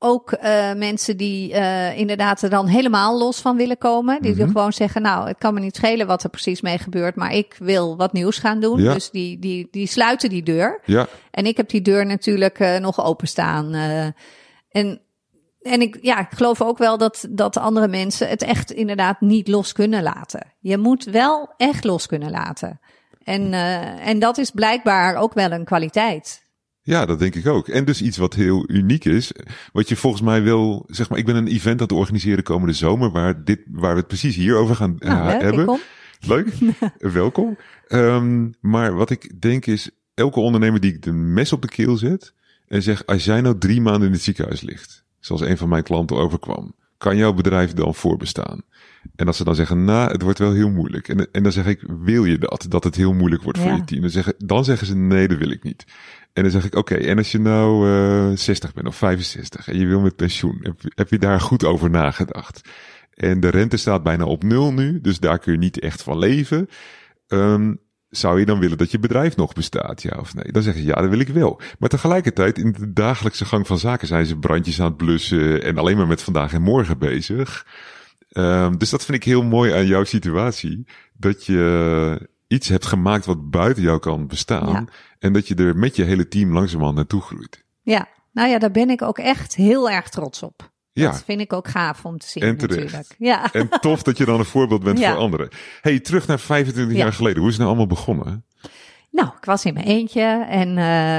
ook mensen die inderdaad er dan helemaal los van willen komen. Die er gewoon zeggen, nou, het kan me niet schelen wat er precies mee gebeurt, maar ik wil wat nieuws gaan doen. Ja. Dus die sluiten die deur. Ja. En ik heb die deur natuurlijk nog openstaan. En ik geloof ook wel dat andere mensen het echt inderdaad niet los kunnen laten. Je moet wel echt los kunnen laten. En dat is blijkbaar ook wel een kwaliteit. Ja, dat denk ik ook. En dus iets wat heel uniek is. Wat je volgens mij wil, zeg maar, ik ben een event aan het organiseren komende zomer waar we het precies hierover gaan hebben. Leuk, welkom. Maar wat ik denk is, elke ondernemer die de mes op de keel zet en zegt, als jij nou 3 maanden in het ziekenhuis ligt, zoals een van mijn klanten overkwam, kan jouw bedrijf dan voorbestaan? En als ze dan zeggen, nou, het wordt wel heel moeilijk. En dan zeg ik, wil je dat het heel moeilijk wordt voor je team? Dan zeggen ze, nee, dat wil ik niet. En dan zeg ik, oké, en als je nou 60 bent of 65 en je wil met pensioen, heb je daar goed over nagedacht? En de rente staat bijna op 0 nu, dus daar kun je niet echt van leven. Zou je dan willen dat je bedrijf nog bestaat, ja of nee? Dan zeggen ze, ja, dat wil ik wel. Maar tegelijkertijd, in de dagelijkse gang van zaken zijn ze brandjes aan het blussen en alleen maar met vandaag en morgen bezig. Dus dat vind ik heel mooi aan jouw situatie. Dat je iets hebt gemaakt wat buiten jou kan bestaan. Ja. En dat je er met je hele team langzamerhand naartoe groeit. Ja, nou ja, daar ben ik ook echt heel erg trots op. Ja. Dat vind ik ook gaaf om te zien en terecht. natuurlijk. Ja. En tof dat je dan een voorbeeld bent voor anderen. Hey, terug naar 25 jaar geleden. Hoe is het nou allemaal begonnen? Nou, ik was in mijn eentje en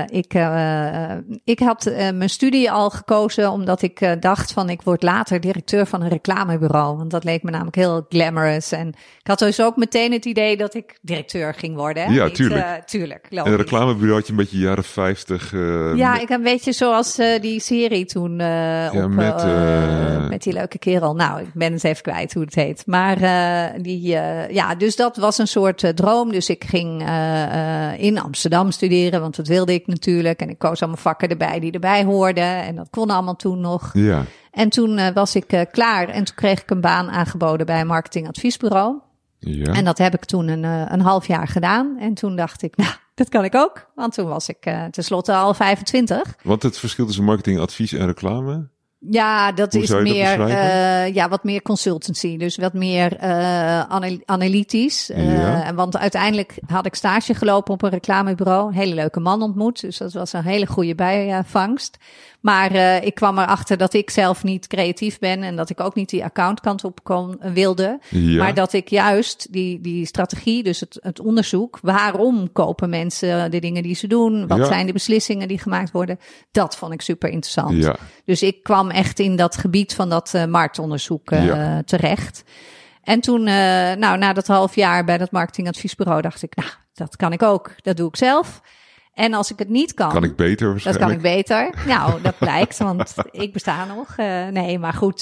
ik had mijn studie al gekozen omdat ik dacht van ik word later directeur van een reclamebureau. Want dat leek me namelijk heel glamorous. En ik had dus ook meteen het idee dat ik directeur ging worden. Hè? Ja, tuurlijk. Tuurlijk. En een reclamebureau had je een beetje jaren 50. Ja, ik een beetje zoals die serie toen met die leuke kerel. Nou, ik ben het even kwijt hoe het heet. Maar dus dat was een soort droom. Dus ik ging in Amsterdam studeren, want dat wilde ik natuurlijk. En ik koos allemaal vakken erbij die erbij hoorden. En dat kon allemaal toen nog. Ja. En toen was ik klaar. En toen kreeg ik een baan aangeboden bij een marketingadviesbureau. Ja. En dat heb ik toen een half jaar gedaan. En toen dacht ik, nou, dat kan ik ook. Want toen was ik tenslotte al 25. Want het verschil tussen marketingadvies en reclame? Ja, dat Hoe is meer, wat meer consultancy. Dus wat meer analytisch. Want uiteindelijk had ik stage gelopen op een reclamebureau. Een hele leuke man ontmoet. Dus dat was een hele goede bijvangst. Maar ik kwam erachter dat ik zelf niet creatief ben. En dat ik ook niet die accountkant op wilde. Ja. Maar dat ik juist die strategie, dus het onderzoek. Waarom kopen mensen de dingen die ze doen? Wat zijn de beslissingen die gemaakt worden? Dat vond ik super interessant. Ja. Dus ik kwam echt in dat gebied van dat marktonderzoek terecht. En toen, na dat half jaar bij dat marketingadviesbureau dacht ik, nou, dat kan ik ook. Dat doe ik zelf. En als ik het niet kan... Kan ik beter waarschijnlijk? Dat kan ik beter. Nou, dat blijkt, want ik besta nog. Nee, maar goed.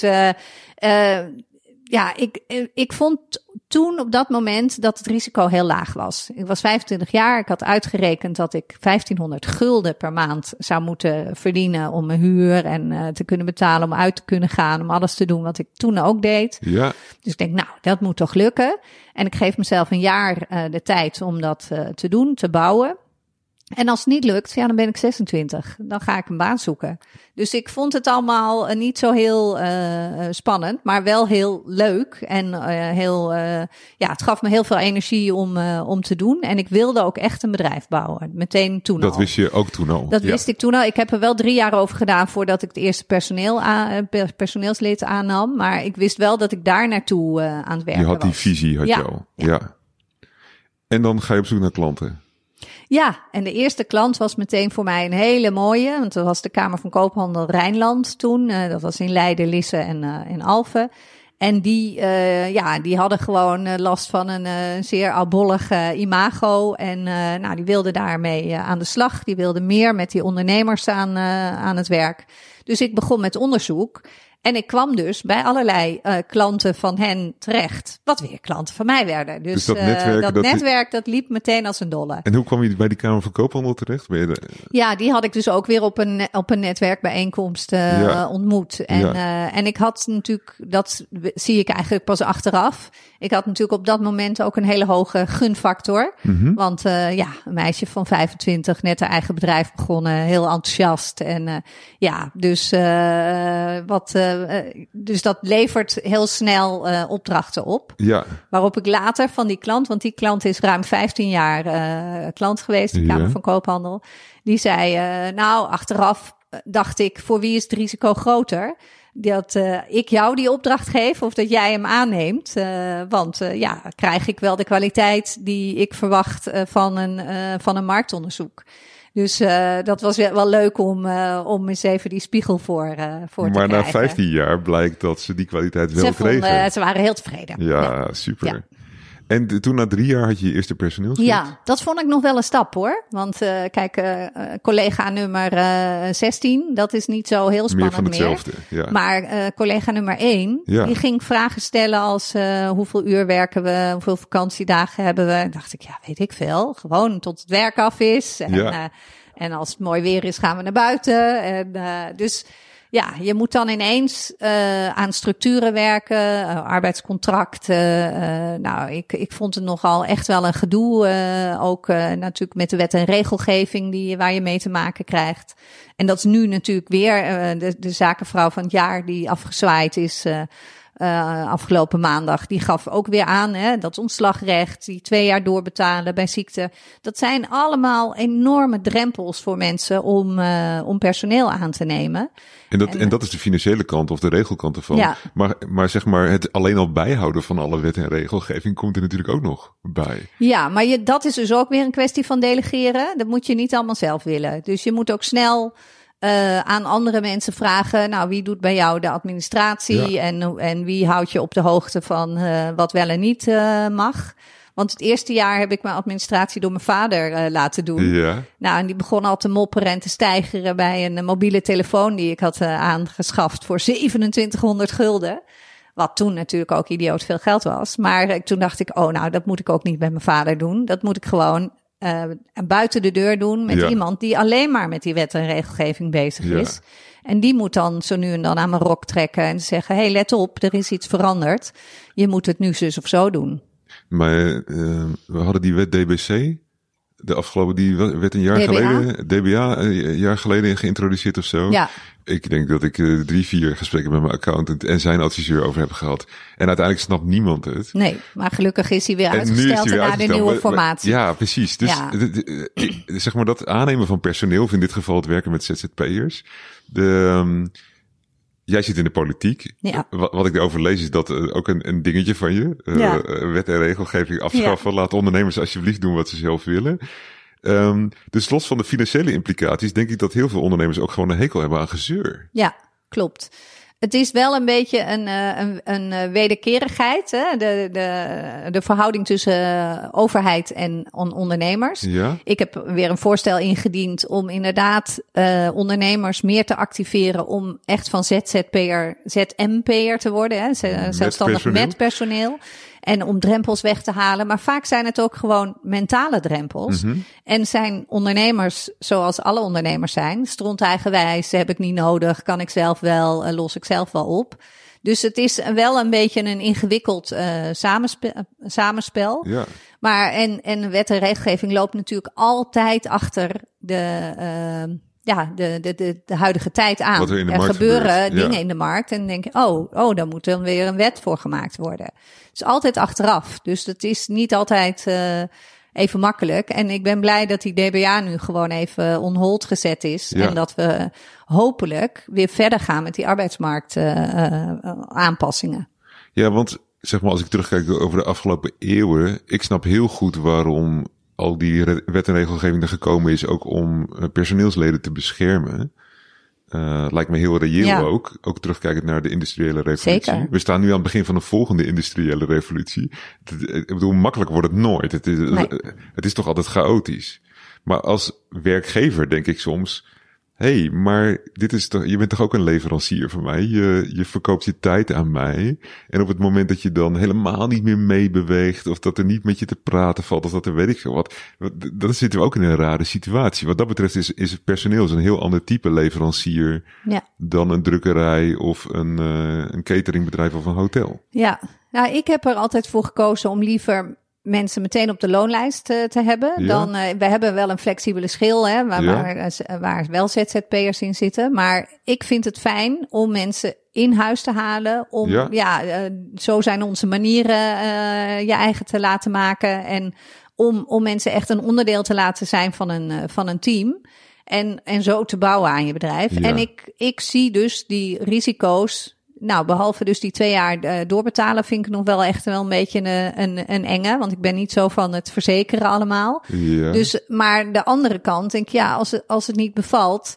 Ik vond toen op dat moment dat het risico heel laag was. Ik was 25 jaar. Ik had uitgerekend dat ik 1500 gulden per maand zou moeten verdienen om mijn huur en te kunnen betalen, om uit te kunnen gaan, om alles te doen wat ik toen ook deed. Ja. Dus ik denk, nou, dat moet toch lukken. En ik geef mezelf een jaar de tijd om dat te doen, te bouwen. En als het niet lukt, dan ben ik 26. Dan ga ik een baan zoeken. Dus ik vond het allemaal niet zo heel spannend, maar wel heel leuk. En het gaf me heel veel energie om te doen. En ik wilde ook echt een bedrijf bouwen. Meteen toen al. Dat wist je ook toen al? Dat wist ik toen al. Ik heb er wel 3 jaar over gedaan voordat ik het eerste personeelslid aannam. Maar ik wist wel dat ik daar naartoe aan het werken was. Je had die visie, had je al. Ja. En dan ga je op zoek naar klanten. Ja, en de eerste klant was meteen voor mij een hele mooie. Want dat was de Kamer van Koophandel Rijnland toen. Dat was in Leiden, Lisse en in Alphen. En die hadden gewoon last van een zeer oudbollig imago. En die wilden daarmee aan de slag. Die wilden meer met die ondernemers aan het werk. Dus ik begon met onderzoek. En ik kwam dus bij allerlei klanten van hen terecht, wat weer klanten van mij werden. Dus dat netwerk, dat liep meteen als een dolle. En hoe kwam je bij die Kamer van Koophandel terecht? Ja, die had ik dus ook weer op een netwerkbijeenkomst ontmoet. En ik had natuurlijk, dat zie ik eigenlijk pas achteraf. Ik had natuurlijk op dat moment ook een hele hoge gunfactor. Mm-hmm. Want een meisje van 25, net haar eigen bedrijf begonnen, heel enthousiast. En dus dat levert heel snel opdrachten op. Ja. Waarop ik later van die klant, want die klant is ruim 15 jaar klant geweest, de Kamer van Koophandel. Die zei, achteraf dacht ik, voor wie is het risico groter? Dat ik jou die opdracht geef of dat jij hem aanneemt. Want krijg ik wel de kwaliteit die ik verwacht van een marktonderzoek. Dus dat was wel leuk om eens even die spiegel voor te krijgen. Maar na 15 jaar blijkt dat ze die kwaliteit wel kregen. Ze waren heel tevreden. Ja, super. Ja. En toen na 3 jaar had je je eerste personeelslid? Ja, dat vond ik nog wel een stap hoor. Want collega nummer 16, dat is niet zo heel spannend meer. Meer van hetzelfde, ja. Maar collega nummer 1, die ging vragen stellen als hoeveel uur werken we, hoeveel vakantiedagen hebben we. En dacht ik, weet ik veel. Gewoon tot het werk af is. En als het mooi weer is, gaan we naar buiten. En dus... Ja, je moet dan ineens aan structuren werken, arbeidscontracten. Ik vond het nogal echt wel een gedoe. Ook natuurlijk met de wet en regelgeving waar je mee te maken krijgt. En dat is nu natuurlijk weer de zakenvrouw van het jaar die afgezwaaid is afgelopen maandag. Die gaf ook weer aan dat ontslagrecht, die 2 jaar doorbetalen bij ziekte. Dat zijn allemaal enorme drempels voor mensen om personeel aan te nemen. En dat is de financiële kant of de regelkant ervan. Ja. Maar zeg maar het alleen al bijhouden van alle wet en regelgeving komt er natuurlijk ook nog bij. Ja, maar dat is dus ook weer een kwestie van delegeren. Dat moet je niet allemaal zelf willen. Dus je moet ook snel aan andere mensen vragen. Wie doet bij jou de administratie? Ja. En wie houdt je op de hoogte van wat wel en niet mag? Want het eerste jaar heb ik mijn administratie door mijn vader laten doen. Ja. En die begon al te mopperen en te steigeren bij een mobiele telefoon die ik had aangeschaft voor 2700 gulden. Wat toen natuurlijk ook idioot veel geld was. Maar toen dacht ik, dat moet ik ook niet bij mijn vader doen. Dat moet ik gewoon buiten de deur doen met iemand die alleen maar met die wet en regelgeving bezig is. En die moet dan zo nu en dan aan mijn rok trekken en zeggen, hey, let op, er is iets veranderd. Je moet het nu zus of zo doen. Maar we hadden die wet DBC, die werd een jaar geleden, DBA, een jaar geleden geïntroduceerd of zo. Ja. Ik denk dat ik 3-4 gesprekken met mijn accountant en zijn adviseur over heb gehad. En uiteindelijk snapt niemand het. Nee, maar gelukkig is hij weer uitgesteld naar de nieuwe formatie. Ja, precies. Dus zeg maar dat aannemen van personeel, of in dit geval het werken met ZZP'ers. Jij zit in de politiek. Ja. Wat ik erover lees is dat ook een dingetje van je. Wet en regelgeving afschaffen. Ja. Laat ondernemers alsjeblieft doen wat ze zelf willen. Dus los van de financiële implicaties denk ik dat heel veel ondernemers ook gewoon een hekel hebben aan gezeur. Ja, klopt. Het is wel een beetje een wederkerigheid, hè? De verhouding tussen overheid en ondernemers. Ja. Ik heb weer een voorstel ingediend om inderdaad ondernemers meer te activeren om echt van ZMP'er te worden, hè? Zelfstandig met personeel. En om drempels weg te halen. Maar vaak zijn het ook gewoon mentale drempels. Mm-hmm. En zijn ondernemers, zoals alle ondernemers zijn, stronteigenwijs, heb ik niet nodig, kan ik zelf wel, los ik zelf wel op. Dus het is wel een beetje een ingewikkeld samenspel. Ja. Maar en wet en regelgeving loopt natuurlijk altijd achter de huidige tijd aan. Er gebeuren dingen in de markt en dan denk je, daar moet dan weer een wet voor gemaakt worden. Het is altijd achteraf. Dus het is niet altijd even makkelijk. En ik ben blij dat die DBA nu gewoon even on hold gezet is. Ja. En dat we hopelijk weer verder gaan met die arbeidsmarkt aanpassingen. Ja, want zeg maar als ik terugkijk over de afgelopen eeuwen, ik snap heel goed waarom al die wet en regelgeving er gekomen is, ook om personeelsleden te beschermen. Lijkt me heel reëel ook terugkijkend naar de industriële revolutie. Zeker. We staan nu aan het begin van een volgende industriële revolutie. Ik bedoel, makkelijk wordt het nooit. Het is toch altijd chaotisch. Maar als werkgever denk ik soms, hey, maar je bent toch ook een leverancier van mij? Je verkoopt je tijd aan mij. En op het moment dat je dan helemaal niet meer meebeweegt, of dat er niet met je te praten valt, of dat er weet ik veel wat, dan zitten we ook in een rare situatie. Wat dat betreft is het personeel een heel ander type leverancier dan een drukkerij of een cateringbedrijf of een hotel. Ja, nou, ik heb er altijd voor gekozen om liever mensen meteen op de loonlijst te hebben. Dan, we hebben wel een flexibele schil, hè, waar wel ZZP'ers in zitten. Maar ik vind het fijn om mensen in huis te halen. Zo zijn onze manieren je eigen te laten maken. En om mensen echt een onderdeel te laten zijn van een team. En zo te bouwen aan je bedrijf. Ja. En ik zie dus die risico's. Nou, behalve dus die 2 jaar doorbetalen vind ik nog wel echt wel een beetje een enge. Want ik ben niet zo van het verzekeren allemaal. Ja. Dus, maar de andere kant denk ik, als het niet bevalt,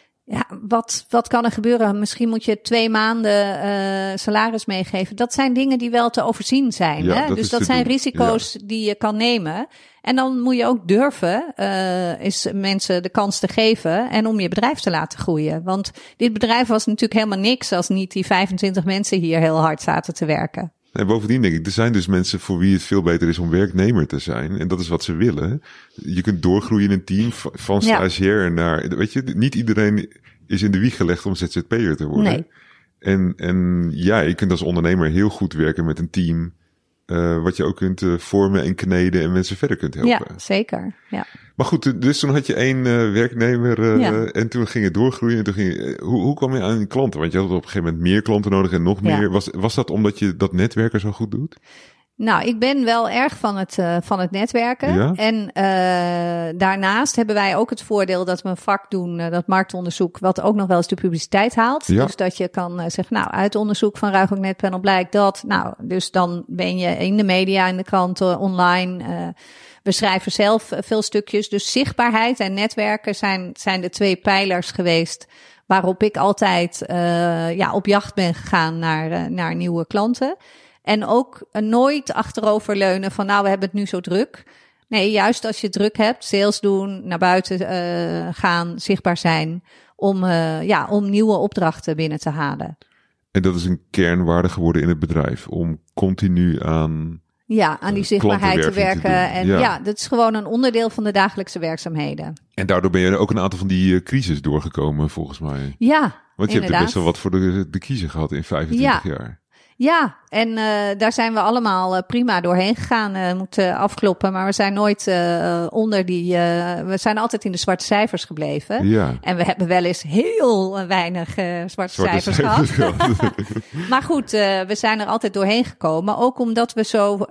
wat kan er gebeuren? Misschien moet je 2 maanden salaris meegeven. Dat zijn dingen die wel te overzien zijn. Ja, hè? Dus dat zijn risico's die je kan nemen. En dan moet je ook durven is mensen de kans te geven en om je bedrijf te laten groeien. Want dit bedrijf was natuurlijk helemaal niks als niet die 25 mensen hier heel hard zaten te werken. En bovendien denk ik, er zijn dus mensen voor wie het veel beter is om werknemer te zijn. En dat is wat ze willen. Je kunt doorgroeien in een team van stagiair naar, weet je, niet iedereen is in de wieg gelegd om ZZP'er te worden. Nee. En je kunt als ondernemer heel goed werken met een team. Wat je ook kunt vormen en kneden en mensen verder kunt helpen. Ja, zeker. Ja. Maar goed, dus toen had je 1 werknemer en toen ging het doorgroeien. En toen hoe kwam je aan klanten? Want je had op een gegeven moment meer klanten nodig en nog meer. Was dat omdat je dat netwerken zo goed doet? Nou, ik ben wel erg van het netwerken. Ja? En daarnaast hebben wij ook het voordeel dat we een vak doen, dat marktonderzoek, wat ook nog wel eens de publiciteit haalt. Ja. Dus dat je kan zeggen, nou, uit onderzoek van Ruigrok Netpanel blijkt dat. Nou, dus dan ben je in de media, in de kranten, online. We schrijven zelf veel stukjes. Dus zichtbaarheid en netwerken zijn de 2 pijlers geweest waarop ik altijd op jacht ben gegaan naar nieuwe klanten. En ook nooit achteroverleunen van, nou, we hebben het nu zo druk. Nee, juist als je druk hebt, sales doen, naar buiten gaan, zichtbaar zijn, om nieuwe opdrachten binnen te halen. En dat is een kernwaarde geworden in het bedrijf, om continu aan die zichtbaarheid te werken. En dat is gewoon een onderdeel van de dagelijkse werkzaamheden. En daardoor ben je ook een aantal van die crisis doorgekomen, volgens mij. Ja, want je hebt er best wel wat voor de kiezer gehad in 25 jaar. Ja, en daar zijn we allemaal prima doorheen gegaan. Moeten afkloppen, maar we zijn nooit onder die. We zijn altijd in de zwarte cijfers gebleven. Ja. En we hebben wel eens heel weinig zwarte cijfers gehad. Maar goed, we zijn er altijd doorheen gekomen. Ook omdat we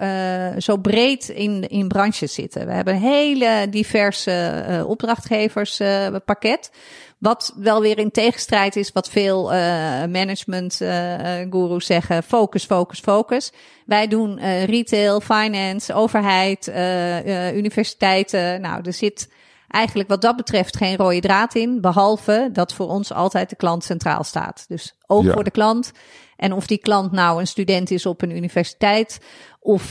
zo breed in branches zitten. We hebben een hele diverse opdrachtgeverspakket. Wat wel weer in tegenstrijd is wat veel management goeroes zeggen. Focus. Wij doen retail, finance, overheid, universiteiten. Nou, er zit eigenlijk wat dat betreft geen rode draad in. Behalve dat voor ons altijd de klant centraal staat. Dus oog voor de klant. En of die klant nou een student is op een universiteit of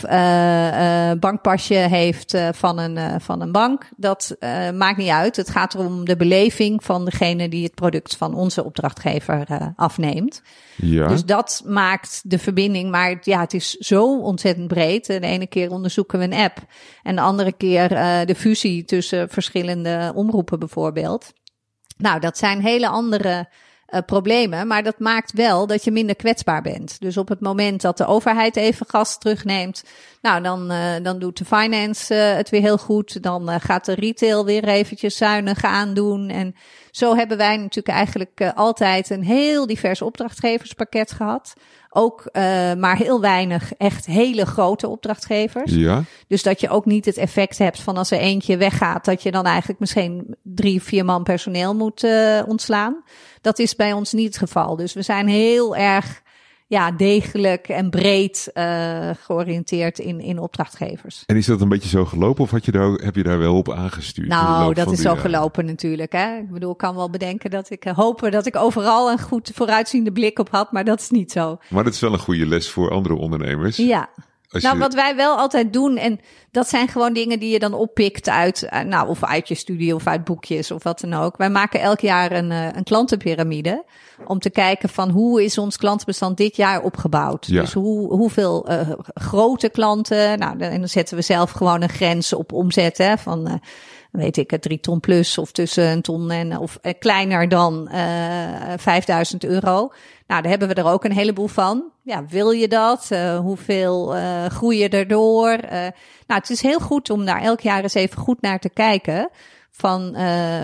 bankpasje heeft van een bank, dat maakt niet uit. Het gaat erom de beleving van degene die het product van onze opdrachtgever afneemt. Ja. Dus dat maakt de verbinding. Maar het is zo ontzettend breed. De ene keer onderzoeken we een app en de andere keer de fusie tussen verschillende omroepen bijvoorbeeld. Nou, dat zijn hele andere problemen, maar dat maakt wel dat je minder kwetsbaar bent. Dus op het moment dat de overheid even gas terugneemt, nou dan doet de finance het weer heel goed. Dan gaat de retail weer eventjes zuinig aandoen. En zo hebben wij natuurlijk eigenlijk altijd een heel divers opdrachtgeverspakket gehad. Ook maar heel weinig echt hele grote opdrachtgevers. Ja. Dus dat je ook niet het effect hebt van als er eentje weggaat, dat je dan eigenlijk misschien 3-4 man personeel moet ontslaan. Dat is bij ons niet het geval. Dus we zijn heel erg degelijk en breed georiënteerd in opdrachtgevers. En is dat een beetje zo gelopen of heb je daar wel op aangestuurd? Nou, dat is zo gelopen natuurlijk. Hè? Ik bedoel, ik kan wel bedenken dat ik hopen dat ik overal een goed vooruitziende blik op had, maar dat is niet zo. Maar dat is wel een goede les voor andere ondernemers. Ja. Wat wij wel altijd doen, en dat zijn gewoon dingen die je dan oppikt uit, of uit je studie of uit boekjes of wat dan ook. Wij maken elk jaar een klantenpiramide om te kijken van hoe is ons klantenbestand dit jaar opgebouwd. Ja. Dus hoeveel grote klanten, en dan zetten we zelf gewoon een grens op omzet, hè, van weet ik, 3 ton plus of tussen een ton of kleiner dan €5.000. Nou, daar hebben we er ook een heleboel van. Ja, wil je dat? Hoeveel groei je erdoor? Het is heel goed om daar elk jaar eens even goed naar te kijken. Van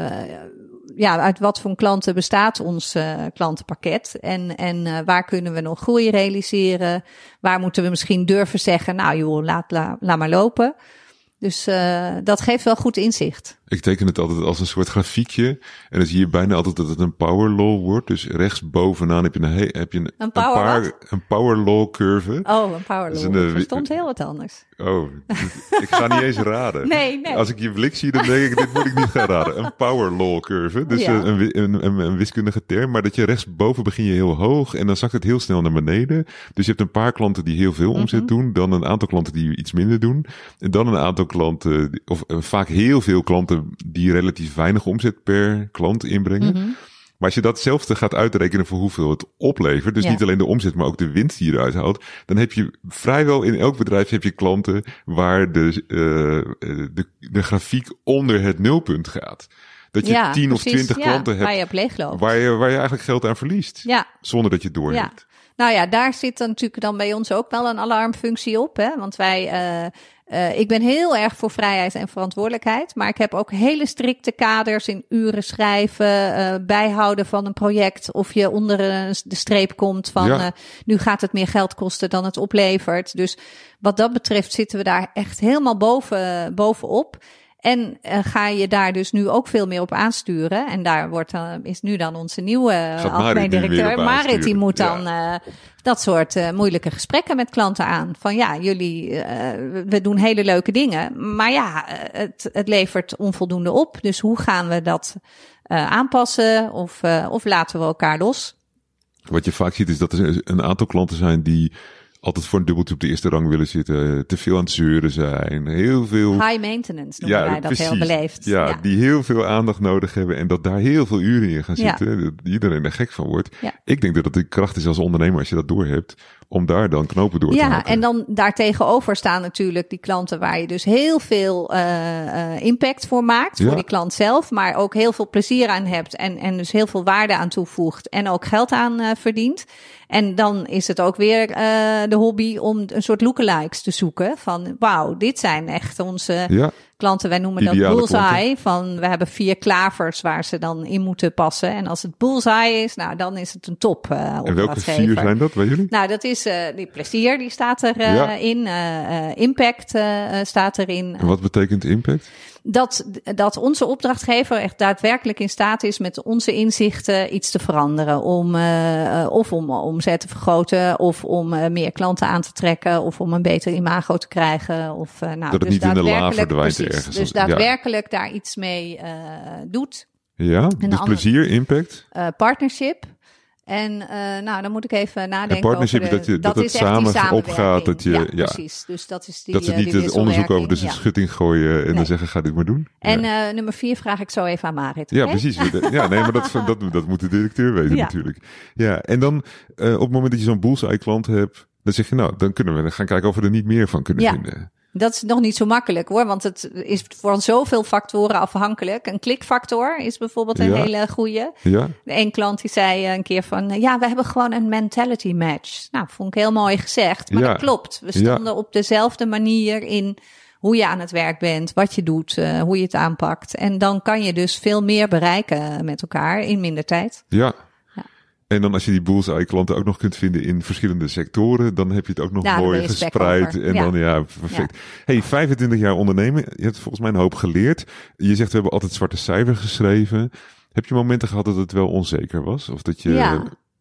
uit wat voor klanten bestaat ons klantenpakket? En waar kunnen we nog groei realiseren? Waar moeten we misschien durven zeggen, nou joh, laat maar lopen. Dus dat geeft wel goed inzicht. Ik teken het altijd als een soort grafiekje. En dan zie je bijna altijd dat het een power law wordt. Dus rechtsbovenaan heb je een power law curve. Oh, een power law. Ik verstond heel wat anders. Oh, ik ga niet eens raden. Nee. Als ik je blik zie, dan denk ik, dit moet ik niet gaan raden. Een power law curve. Dus een wiskundige term. Maar dat je rechtsboven begin je heel hoog. En dan zakt het heel snel naar beneden. Dus je hebt een paar klanten die heel veel omzet doen. Dan een aantal klanten die iets minder doen. En dan een aantal klanten, of vaak heel veel klanten die relatief weinig omzet per klant inbrengen. Maar als je datzelfde gaat uitrekenen voor hoeveel het oplevert, dus niet alleen de omzet, maar ook de winst die je eruit haalt, dan heb je vrijwel in elk bedrijf heb je klanten waar de grafiek onder het nulpunt gaat. Dat je 10 of 20 klanten hebt waar je op leegloopt. Waar je eigenlijk geld aan verliest. Ja. Zonder dat je het door hebt. Nou ja, daar zit dan natuurlijk dan bij ons ook wel een alarmfunctie op. Hè? Want ik ben heel erg voor vrijheid en verantwoordelijkheid. Maar ik heb ook hele strikte kaders in uren schrijven, bijhouden van een project. Of je onder de streep komt van nu gaat het meer geld kosten dan het oplevert. Dus wat dat betreft zitten we daar echt helemaal bovenop. En ga je daar dus nu ook veel meer op aansturen. En daar is nu dan onze nieuwe algemeen directeur. Marit, die moet dan dat soort moeilijke gesprekken met klanten aan. Van we doen hele leuke dingen. Maar het levert onvoldoende op. Dus hoe gaan we dat aanpassen? Of laten we elkaar los? Wat je vaak ziet is dat er een aantal klanten zijn die altijd voor een dubbeltje op de eerste rang willen zitten. Te veel aan het zeuren zijn. Heel veel high maintenance noemen wij dat precies. Heel beleefd. Ja, die heel veel aandacht nodig hebben. En dat daar heel veel uren in gaan zitten. Dat iedereen er gek van wordt. Ja. Ik denk dat het de kracht is als ondernemer als je dat doorhebt. Om daar dan knopen door te maken. Ja, en dan daartegenover staan natuurlijk die klanten waar je dus heel veel impact voor maakt. Voor die klant zelf. Maar ook heel veel plezier aan hebt. En dus heel veel waarde aan toevoegt. En ook geld aan verdient. En dan is het ook weer de hobby om een soort lookalikes te zoeken. Van wauw, dit zijn echt onze klanten. Wij noemen dat bullseye. Van we hebben 4 klavers waar ze dan in moeten passen. En als het bullseye is, nou dan is het een top En welke 4 zijn dat bij jullie? Nou, dat is die plezier, die staat erin. Impact staat erin. En wat betekent impact? Dat onze opdrachtgever echt daadwerkelijk in staat is met onze inzichten iets te veranderen. Of om omzet te vergroten, of om meer klanten aan te trekken, of om een beter imago te krijgen. Of, dat het dus niet in de la verdwijnt ergens. Dus daadwerkelijk daar iets mee doet. Ja, dus plezier, impact. Partnership. En dan moet ik even nadenken. En partnership over dat het samen opgaat. Dat je, precies. Dus dat is dat ze niet het onderzoek over de schutting gooien en dan zeggen ga dit maar doen. En nummer 4 vraag ik zo even aan Marit. Ja, precies. Maar dat moet de directeur weten natuurlijk. Ja, en dan op het moment dat je zo'n bullseye klant hebt, dan zeg je nou, dan kunnen we gaan kijken of we er niet meer van kunnen vinden. Dat is nog niet zo makkelijk hoor, want het is van zoveel factoren afhankelijk. Een klikfactor is bijvoorbeeld een hele goeie. Ja. Een klant die zei een keer van, we hebben gewoon een mentality match. Nou, vond ik heel mooi gezegd, maar dat klopt. We stonden op dezelfde manier in hoe je aan het werk bent, wat je doet, hoe je het aanpakt. En dan kan je dus veel meer bereiken met elkaar in minder tijd. Ja. En dan als je die bullseye klanten ook nog kunt vinden in verschillende sectoren, dan heb je het ook nog mooi gespreid. En dan perfect. Ja. Hey, 25 jaar ondernemen. Je hebt volgens mij een hoop geleerd. Je zegt we hebben altijd zwarte cijfers geschreven. Heb je momenten gehad dat het wel onzeker was? Of dat je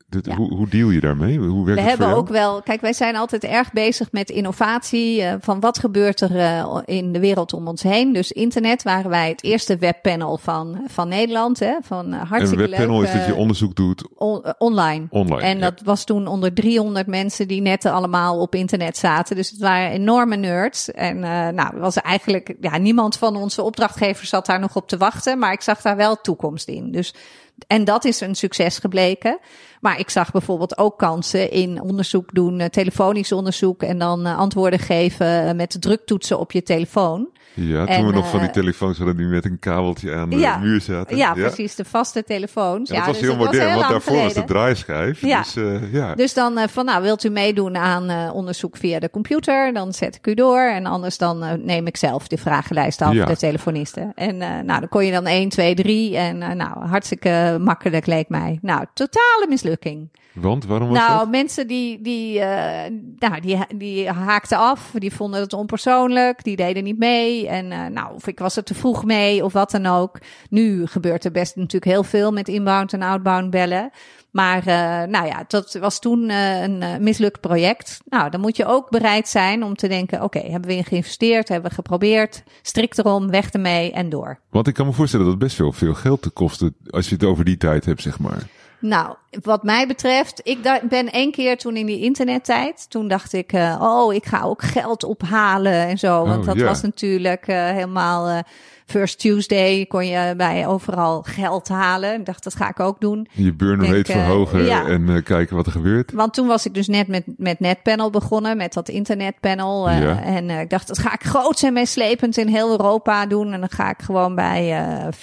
Ja. Hoe deal je daarmee? Hoe werkt We het hebben voor jou? ook wel, kijk, wij zijn altijd erg bezig met innovatie. Van wat gebeurt er in de wereld om ons heen? Dus internet waren wij het eerste webpanel van Nederland. Hè, van hartstikke een webpanel leuk. is dat je onderzoek doet Online. En ja. dat was toen onder 300 mensen die net allemaal op internet zaten. Dus het waren enorme nerds. En was eigenlijk, niemand van onze opdrachtgevers zat daar nog op te wachten. Maar ik zag daar wel toekomst in. Dus, en dat is een succes gebleken. Maar ik zag bijvoorbeeld ook kansen in onderzoek doen, telefonisch onderzoek. En dan antwoorden geven met de druktoetsen op je telefoon. Ja, toen we nog van die telefoons hadden die met een kabeltje aan de muur zaten. Ja, precies, de vaste telefoons. Ja, dat was heel modern, want daarvoor was de draaischijf. Ja. Dus, dus dan wilt u meedoen aan onderzoek via de computer? Dan zet ik u door. En anders dan neem ik zelf de vragenlijst af, de telefonisten. En dan kon je dan 1, 2, 3. En hartstikke makkelijk leek mij. Nou, totale mislukking. Want, waarom was dat? Mensen die haakten af. Die vonden het onpersoonlijk. Die deden niet mee. En of ik was er te vroeg mee of wat dan ook. Nu gebeurt er best natuurlijk heel veel met inbound en outbound bellen. Maar dat was toen een mislukt project. Nou, dan moet je ook bereid zijn om te denken, oké, hebben we in geïnvesteerd, hebben we geprobeerd, strikt erom, weg ermee en door. Want ik kan me voorstellen dat het best wel veel geld te kosten als je het over die tijd hebt, zeg maar. Nou, wat mij betreft, ik ben 1 keer toen in die internettijd, toen dacht ik, ik ga ook geld ophalen en zo. Want dat was natuurlijk helemaal First Tuesday, kon je bij overal geld halen. Ik dacht, dat ga ik ook doen. Je burn rate verhogen en kijken wat er gebeurt. Want toen was ik dus net met NetPanel begonnen, met dat internetpanel. En ik dacht, dat ga ik groots en meeslepend in heel Europa doen. En dan ga ik gewoon bij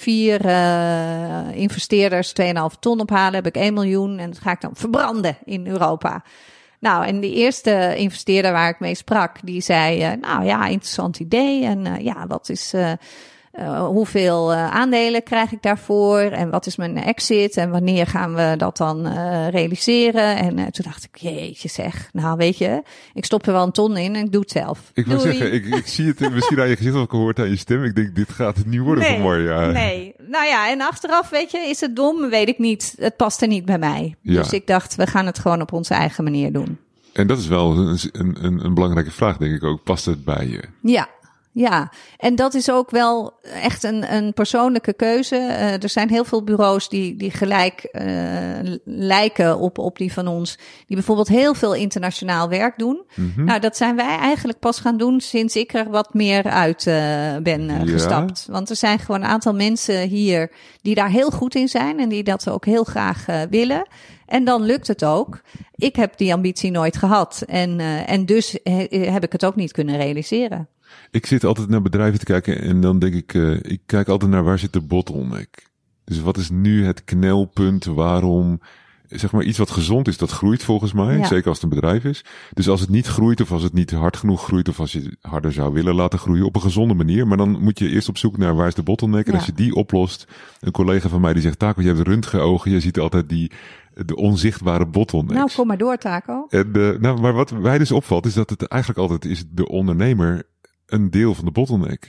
4 investeerders 2,5 ton ophalen. Heb ik 1 miljoen en dat ga ik dan verbranden in Europa. Nou, en de eerste investeerder waar ik mee sprak, die zei, interessant idee. En wat is... hoeveel aandelen krijg ik daarvoor en wat is mijn exit en wanneer gaan we dat dan realiseren? En toen dacht ik, jeetje zeg, nou weet je, ik stop er wel 1 ton in en ik doe het zelf. Ik wil zeggen, ik zie het misschien aan je gezicht of ik gehoord aan je stem. Ik denk, dit gaat het niet worden voor Marja. Nee, en achteraf, weet je, is het dom? Weet ik niet. Het past er niet bij mij. Ja. Dus ik dacht, we gaan het gewoon op onze eigen manier doen. En dat is wel een belangrijke vraag, denk ik ook. Past het bij je? Ja, en dat is ook wel echt een persoonlijke keuze. Er zijn heel veel bureaus die gelijk lijken op die van ons. Die bijvoorbeeld heel veel internationaal werk doen. Mm-hmm. Nou, dat zijn wij eigenlijk pas gaan doen sinds ik er wat meer uit ben gestapt. Want er zijn gewoon een aantal mensen hier die daar heel goed in zijn. En die dat ook heel graag willen. En dan lukt het ook. Ik heb die ambitie nooit gehad. En dus heb ik het ook niet kunnen realiseren. Ik zit altijd naar bedrijven te kijken en dan denk ik kijk altijd naar waar zit de bottleneck. Dus wat is nu het knelpunt waarom, zeg maar iets wat gezond is, dat groeit volgens mij. Ja. Zeker als het een bedrijf is. Dus als het niet groeit of als het niet hard genoeg groeit of als je harder zou willen laten groeien op een gezonde manier. Maar dan moet je eerst op zoek naar waar is de bottleneck. En als je die oplost, een collega van mij die zegt, Taco, je hebt röntgenogen, je ziet altijd de onzichtbare bottlenecks. Nou, kom maar door, Taco. En, maar wat mij dus opvalt is dat het eigenlijk altijd is de ondernemer een deel van de bottleneck.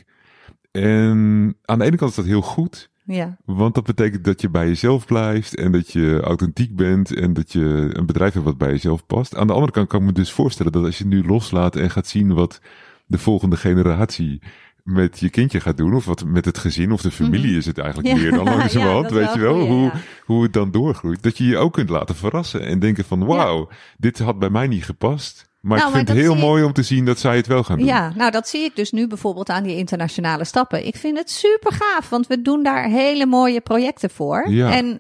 En aan de ene kant is dat heel goed. Ja. Want dat betekent dat je bij jezelf blijft en dat je authentiek bent en dat je een bedrijf hebt wat bij jezelf past. Aan de andere kant kan ik me dus voorstellen dat als je nu loslaat en gaat zien wat de volgende generatie met je kindje gaat doen, of wat met het gezin of de familie is het eigenlijk meer dan langzamerhand, weet je wel, hoe het dan doorgroeit. Dat je je ook kunt laten verrassen en denken van wauw, dit had bij mij niet gepast. Maar ik vind het heel mooi om te zien dat zij het wel gaan doen. Ja, nou dat zie ik dus nu bijvoorbeeld aan die internationale stappen. Ik vind het super gaaf, want we doen daar hele mooie projecten voor. Ja. En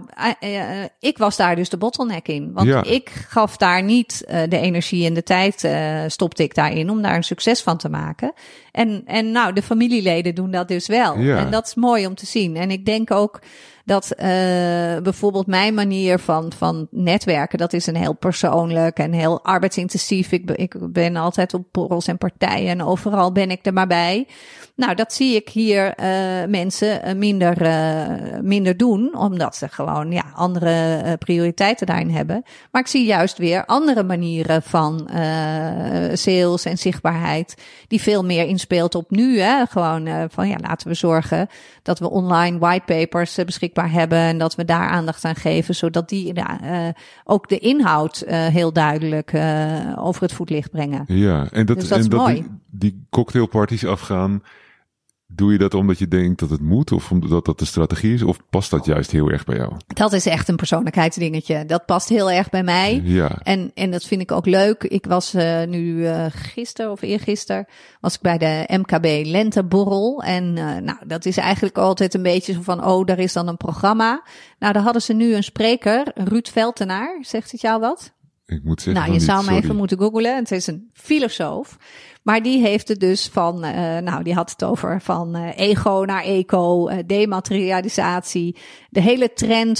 ik was daar dus de bottleneck in. Want ik gaf daar niet de energie en de tijd stopte ik daarin om daar een succes van te maken. En de familieleden doen dat dus wel. Ja. En dat is mooi om te zien. En ik denk ook dat bijvoorbeeld mijn manier van netwerken, dat is een heel persoonlijk en heel arbeidsintensief. Ik ben altijd op borrels en partijen en overal ben ik er maar bij. Nou, dat zie ik hier mensen minder doen, omdat ze gewoon andere prioriteiten daarin hebben. Maar ik zie juist weer andere manieren van sales en zichtbaarheid, die veel meer inspeelt op nu. Hè? Gewoon laten we zorgen dat we online whitepapers beschikbaar beschikbaar hebben en dat we daar aandacht aan geven, zodat die ook de inhoud heel duidelijk over het voetlicht brengen. Ja, en dat, Dus dat is en dat mooi. die cocktailparties afgaan, doe je dat omdat je denkt dat het moet of omdat dat de strategie is? Of past dat juist heel erg bij jou? Dat is echt een persoonlijkheidsdingetje. Dat past heel erg bij mij. Ja. En dat vind ik ook leuk. Ik was nu gisteren of eergisteren was ik bij de MKB Lenteborrel. En nou, dat is eigenlijk altijd een beetje zo van, daar is dan een programma. Nou, daar hadden ze nu een spreker, Ruud Veltenaar. Zegt het jou wat? Ik moet zeggen Nou, je van zou niet, hem even sorry. moeten googlen. Het is een filosoof. Maar die heeft het dus van, die had het over van ego naar eco, dematerialisatie. De hele trend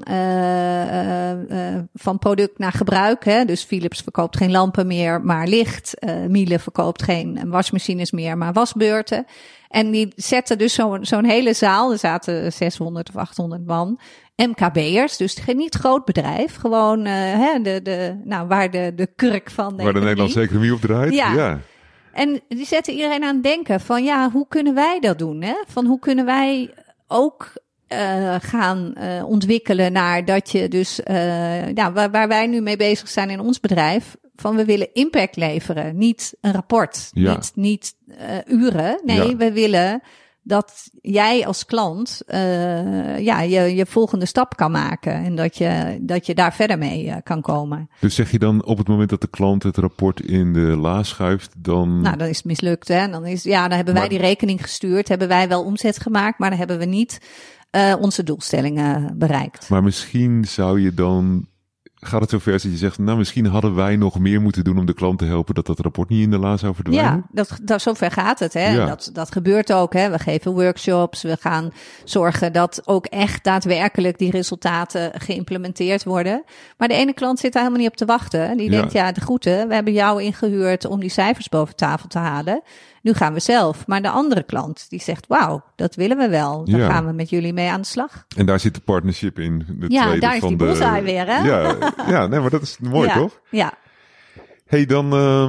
van product naar gebruik. Hè? Dus Philips verkoopt geen lampen meer, maar licht. Miele verkoopt geen wasmachines meer, maar wasbeurten. En die zetten dus zo'n hele zaal. Er zaten 600 of 800 man. MKB'ers, dus geen niet groot bedrijf. Gewoon waar de kurk van de Waar de economie. Nederlandse economie op draait? Ja. En die zetten iedereen aan het denken van, ja, hoe kunnen wij dat doen? Hè? Van hoe kunnen wij ook gaan ontwikkelen naar dat je dus, waar wij nu mee bezig zijn in ons bedrijf, van we willen impact leveren, niet een rapport, Ja. niet uren. Nee, Ja. we willen dat jij als klant je volgende stap kan maken en dat je daar verder mee kan komen. Dus zeg je dan op het moment dat de klant het rapport in de la schuift, dan... Nou, dan is het mislukt, hè. Dan hebben wij Maar- die rekening gestuurd, hebben wij wel omzet gemaakt, maar dan hebben we niet onze doelstellingen bereikt. Maar misschien zou je dan... Gaat het zover dat je zegt, nou misschien hadden wij nog meer moeten doen om de klant te helpen dat rapport niet in de la zou verdwijnen? Ja, zover gaat het. Hè. Ja. Dat gebeurt ook. Hè. We geven workshops. We gaan zorgen dat ook echt daadwerkelijk die resultaten geïmplementeerd worden. Maar de ene klant zit daar helemaal niet op te wachten. Die denkt, de groeten, we hebben jou ingehuurd om die cijfers boven tafel te halen. Nu gaan we zelf. Maar de andere klant die zegt, wauw, dat willen we wel. Daar gaan we met jullie mee aan de slag. En daar zit de partnership in. De tweede daar is van die de... bullseye weer, hè? Ja, nee, maar dat is mooi, toch? Ja. Hey, dan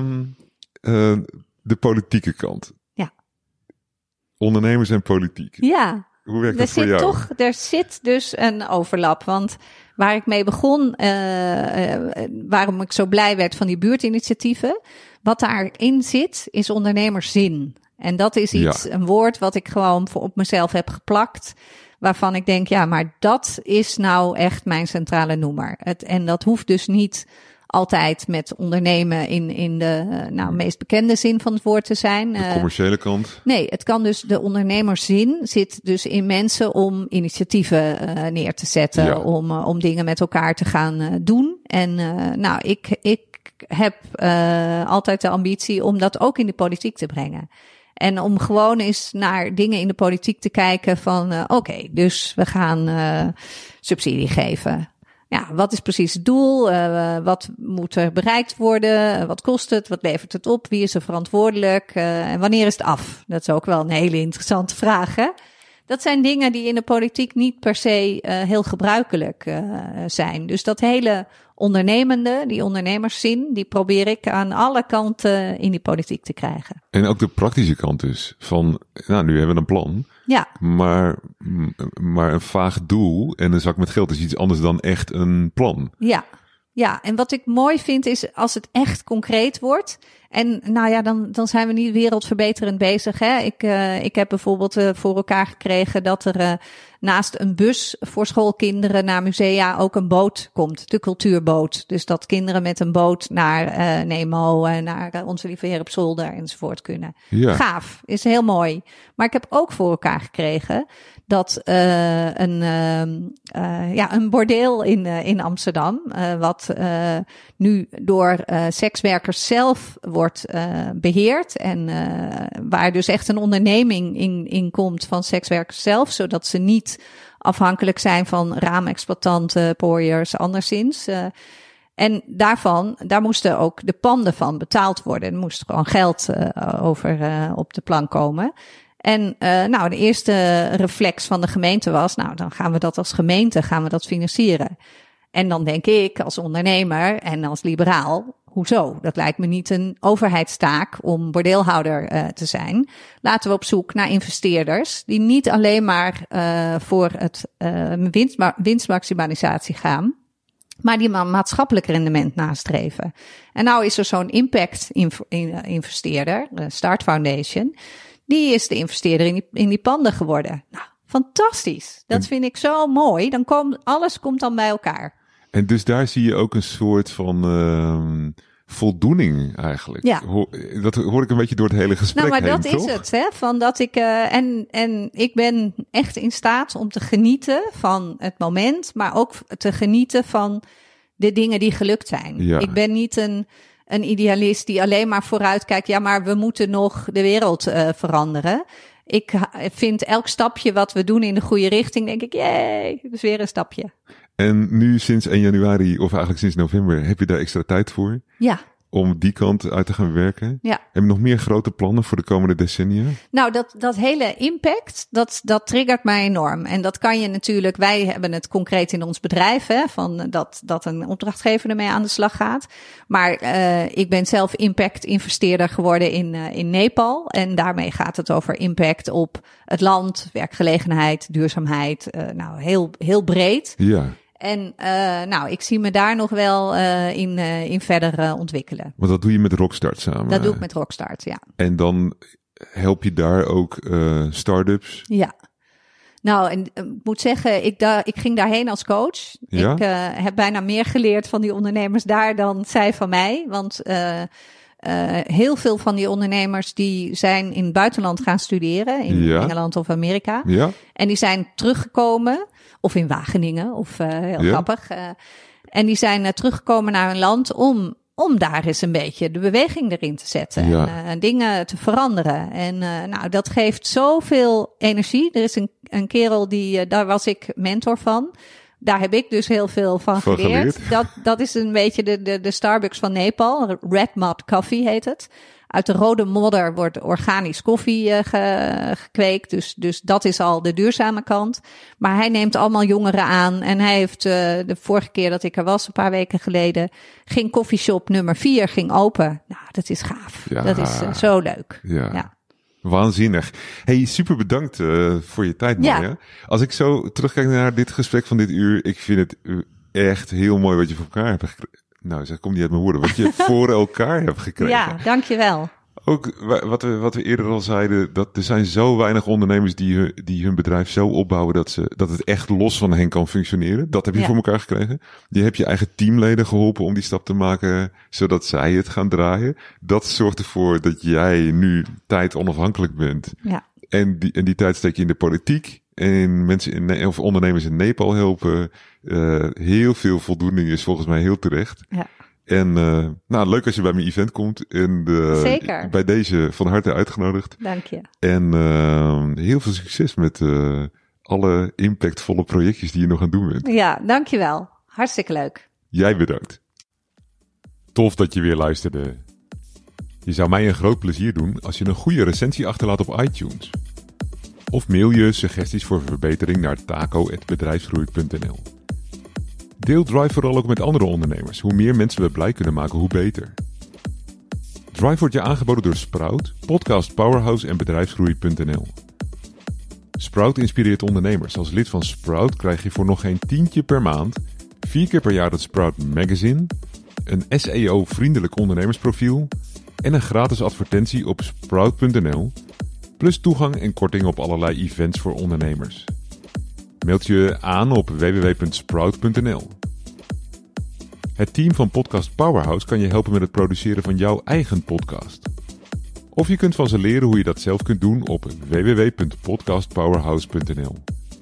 de politieke kant. Ja. Ondernemers en politiek. Ja. Hoe werkt dat voor jou? Er zit dus een overlap. Want waar ik mee begon, waarom ik zo blij werd van die buurtinitiatieven, wat daarin zit, is ondernemerszin. En dat is een woord wat ik gewoon op mezelf heb geplakt, waarvan ik denk, ja, maar dat is nou echt mijn centrale noemer. En dat hoeft dus niet altijd met ondernemen in de meest bekende zin van het woord te zijn. De commerciële kant. Nee, het kan dus, de ondernemerszin zit dus in mensen om initiatieven neer te zetten, om dingen met elkaar te gaan doen. En ik heb altijd de ambitie om dat ook in de politiek te brengen. En om gewoon eens naar dingen in de politiek te kijken van, oké, dus we gaan subsidie geven. Ja, wat is precies het doel? Wat moet er bereikt worden? Wat kost het? Wat levert het op? Wie is er verantwoordelijk? En wanneer is het af? Dat is ook wel een hele interessante vraag, hè? Dat zijn dingen die in de politiek niet per se heel gebruikelijk zijn. Dus dat hele ondernemende, die ondernemerszin, die probeer ik aan alle kanten in die politiek te krijgen. En ook de praktische kant dus. Van, nou, nu hebben we een plan. Ja. Maar een vaag doel en een zak met geld is iets anders dan echt een plan. Ja, en wat ik mooi vind is als het echt concreet wordt. En nou ja, dan zijn we niet wereldverbeterend bezig. Hè? Ik heb bijvoorbeeld voor elkaar gekregen dat er naast een bus voor schoolkinderen naar musea ook een boot komt. De cultuurboot. Dus dat kinderen met een boot naar Nemo, naar Onze Lieve Heer op Zolder enzovoort kunnen. Ja. Gaaf, is heel mooi. Maar ik heb ook voor elkaar gekregen dat een bordeel in Amsterdam, wat nu door sekswerkers zelf wordt beheerd en waar dus echt een onderneming in komt van sekswerkers zelf, zodat ze niet afhankelijk zijn van raamexploitanten, pooiers, anderszins. En daar moesten ook de panden van betaald worden. Er moest gewoon geld over op de plank komen. En de eerste reflex van de gemeente was, nou, dan gaan we dat als gemeente financieren. En dan denk ik als ondernemer en als liberaal, hoezo? Dat lijkt me niet een overheidstaak om bordeelhouder te zijn. Laten we op zoek naar investeerders die niet alleen maar voor het winstmaximalisatie gaan, maar die maatschappelijk rendement nastreven. En nou is er zo'n impact-investeerder, de Start Foundation, die is de investeerder in die panden geworden. Nou, fantastisch. Dat vind ik zo mooi. Alles komt dan bij elkaar. En dus daar zie je ook een soort van voldoening eigenlijk. Ja. Dat hoor ik een beetje door het hele gesprek heen, dat toch? is het. Hè? Van dat ik, en ik ben echt in staat om te genieten van het moment, maar ook te genieten van de dingen die gelukt zijn. Ja. Ik ben niet een idealist die alleen maar vooruit kijkt. Ja, maar we moeten nog de wereld veranderen. Ik vind elk stapje wat we doen in de goede richting, denk ik, jee, dus weer een stapje. En nu sinds 1 januari, of eigenlijk sinds november, heb je daar extra tijd voor? Ja. Om die kant uit te gaan werken? Ja. Heb je nog meer grote plannen voor de komende decennia? Nou, dat hele impact, dat triggert mij enorm. En dat kan je natuurlijk, wij hebben het concreet in ons bedrijf, hè, van dat een opdrachtgever ermee aan de slag gaat. Maar ik ben zelf impact-investeerder geworden in Nepal. En daarmee gaat het over impact op het land, werkgelegenheid, duurzaamheid. Nou, heel breed. Ja. En ik zie me daar nog wel in verder ontwikkelen. Want dat doe je met Rockstart samen? Dat doe ik met Rockstart, ja. En dan help je daar ook start-ups? Ja. Nou, en ik moet zeggen, ik ging daarheen als coach. Ja? Ik heb bijna meer geleerd van die ondernemers daar dan zij van mij. Want heel veel van die ondernemers die zijn in het buitenland gaan studeren. In Engeland of Amerika. Ja? En die zijn teruggekomen. Of in Wageningen, of heel grappig. En die zijn teruggekomen naar hun land om daar eens een beetje de beweging erin te zetten. Ja. En dingen te veranderen. En dat geeft zoveel energie. Er is een kerel daar was ik mentor van. Daar heb ik dus heel veel van geleerd. Dat is een beetje de Starbucks van Nepal. Red Mud Coffee heet het. Uit de rode modder wordt organisch koffie gekweekt. Dus dat is al de duurzame kant. Maar hij neemt allemaal jongeren aan. En hij heeft de vorige keer dat ik er was, een paar weken geleden, ging koffieshop nummer 4 ging open. Nou, dat is gaaf. Ja. Dat is zo leuk. Ja. Waanzinnig. Hey, super bedankt voor je tijd, Marja. Ja. Als ik zo terugkijk naar dit gesprek van dit uur, ik vind het echt heel mooi wat je voor elkaar hebt gekregen. Nou, zeg, komt niet uit mijn woorden. Wat je voor elkaar hebt gekregen. Ja, dankjewel. Ook wat we eerder al zeiden, dat er zijn zo weinig ondernemers die hun bedrijf zo opbouwen dat het echt los van hen kan functioneren. Dat heb je voor elkaar gekregen. Je hebt je eigen teamleden geholpen om die stap te maken, zodat zij het gaan draaien. Dat zorgt ervoor dat jij nu tijd onafhankelijk bent. Ja. En die tijd steek je in de politiek. En mensen of ondernemers in Nepal helpen. Heel veel voldoening is volgens mij heel terecht. Ja. En leuk als je bij mijn event komt. En zeker. Bij deze van harte uitgenodigd. Dank je. En heel veel succes met alle impactvolle projectjes die je nog aan het doen bent. Ja, dankjewel. Hartstikke leuk. Jij bedankt. Tof dat je weer luisterde. Je zou mij een groot plezier doen als je een goede recensie achterlaat op iTunes. Of mail je suggesties voor verbetering naar taco@bedrijfsgroei.nl. Deel Drive vooral ook met andere ondernemers. Hoe meer mensen we blij kunnen maken, hoe beter. Drive wordt je aangeboden door Sprout, Podcast Powerhouse en bedrijfsgroei.nl. Sprout inspireert ondernemers. Als lid van Sprout krijg je voor nog geen tientje per maand 4 keer per jaar het Sprout Magazine, een SEO-vriendelijk ondernemersprofiel en een gratis advertentie op sprout.nl, plus toegang en korting op allerlei events voor ondernemers. Meld je aan op www.sprout.nl. Het team van Podcast Powerhouse kan je helpen met het produceren van jouw eigen podcast. Of je kunt van ze leren hoe je dat zelf kunt doen op www.podcastpowerhouse.nl.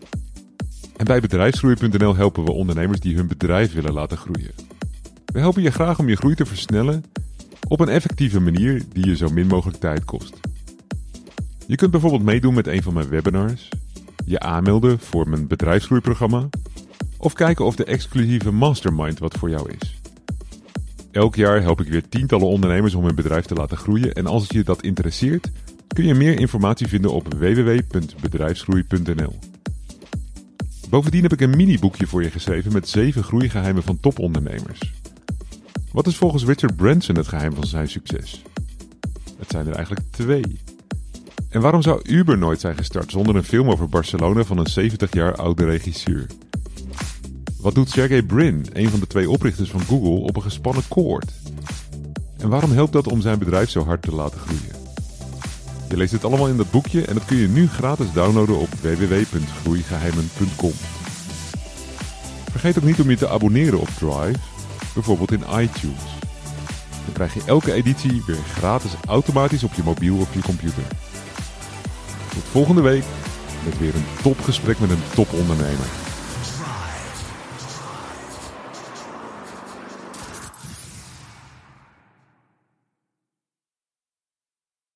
En bij bedrijfsgroei.nl helpen we ondernemers die hun bedrijf willen laten groeien. We helpen je graag om je groei te versnellen op een effectieve manier die je zo min mogelijk tijd kost. Je kunt bijvoorbeeld meedoen met een van mijn webinars, je aanmelden voor mijn bedrijfsgroeiprogramma of kijken of de exclusieve mastermind wat voor jou is. Elk jaar help ik weer tientallen ondernemers om hun bedrijf te laten groeien en als het je dat interesseert, kun je meer informatie vinden op www.bedrijfsgroei.nl. Bovendien heb ik een mini-boekje voor je geschreven met 7 groeigeheimen van topondernemers. Wat is volgens Richard Branson het geheim van zijn succes? Het zijn er eigenlijk 2. En waarom zou Uber nooit zijn gestart zonder een film over Barcelona van een 70 jaar oude regisseur? Wat doet Sergey Brin, een van de 2 oprichters van Google, op een gespannen koord? En waarom helpt dat om zijn bedrijf zo hard te laten groeien? Je leest het allemaal in dat boekje en dat kun je nu gratis downloaden op www.groeigeheimen.com. Vergeet ook niet om je te abonneren op Drive, bijvoorbeeld in iTunes. Dan krijg je elke editie weer gratis automatisch op je mobiel of je computer. Tot volgende week met weer een topgesprek met een topondernemer.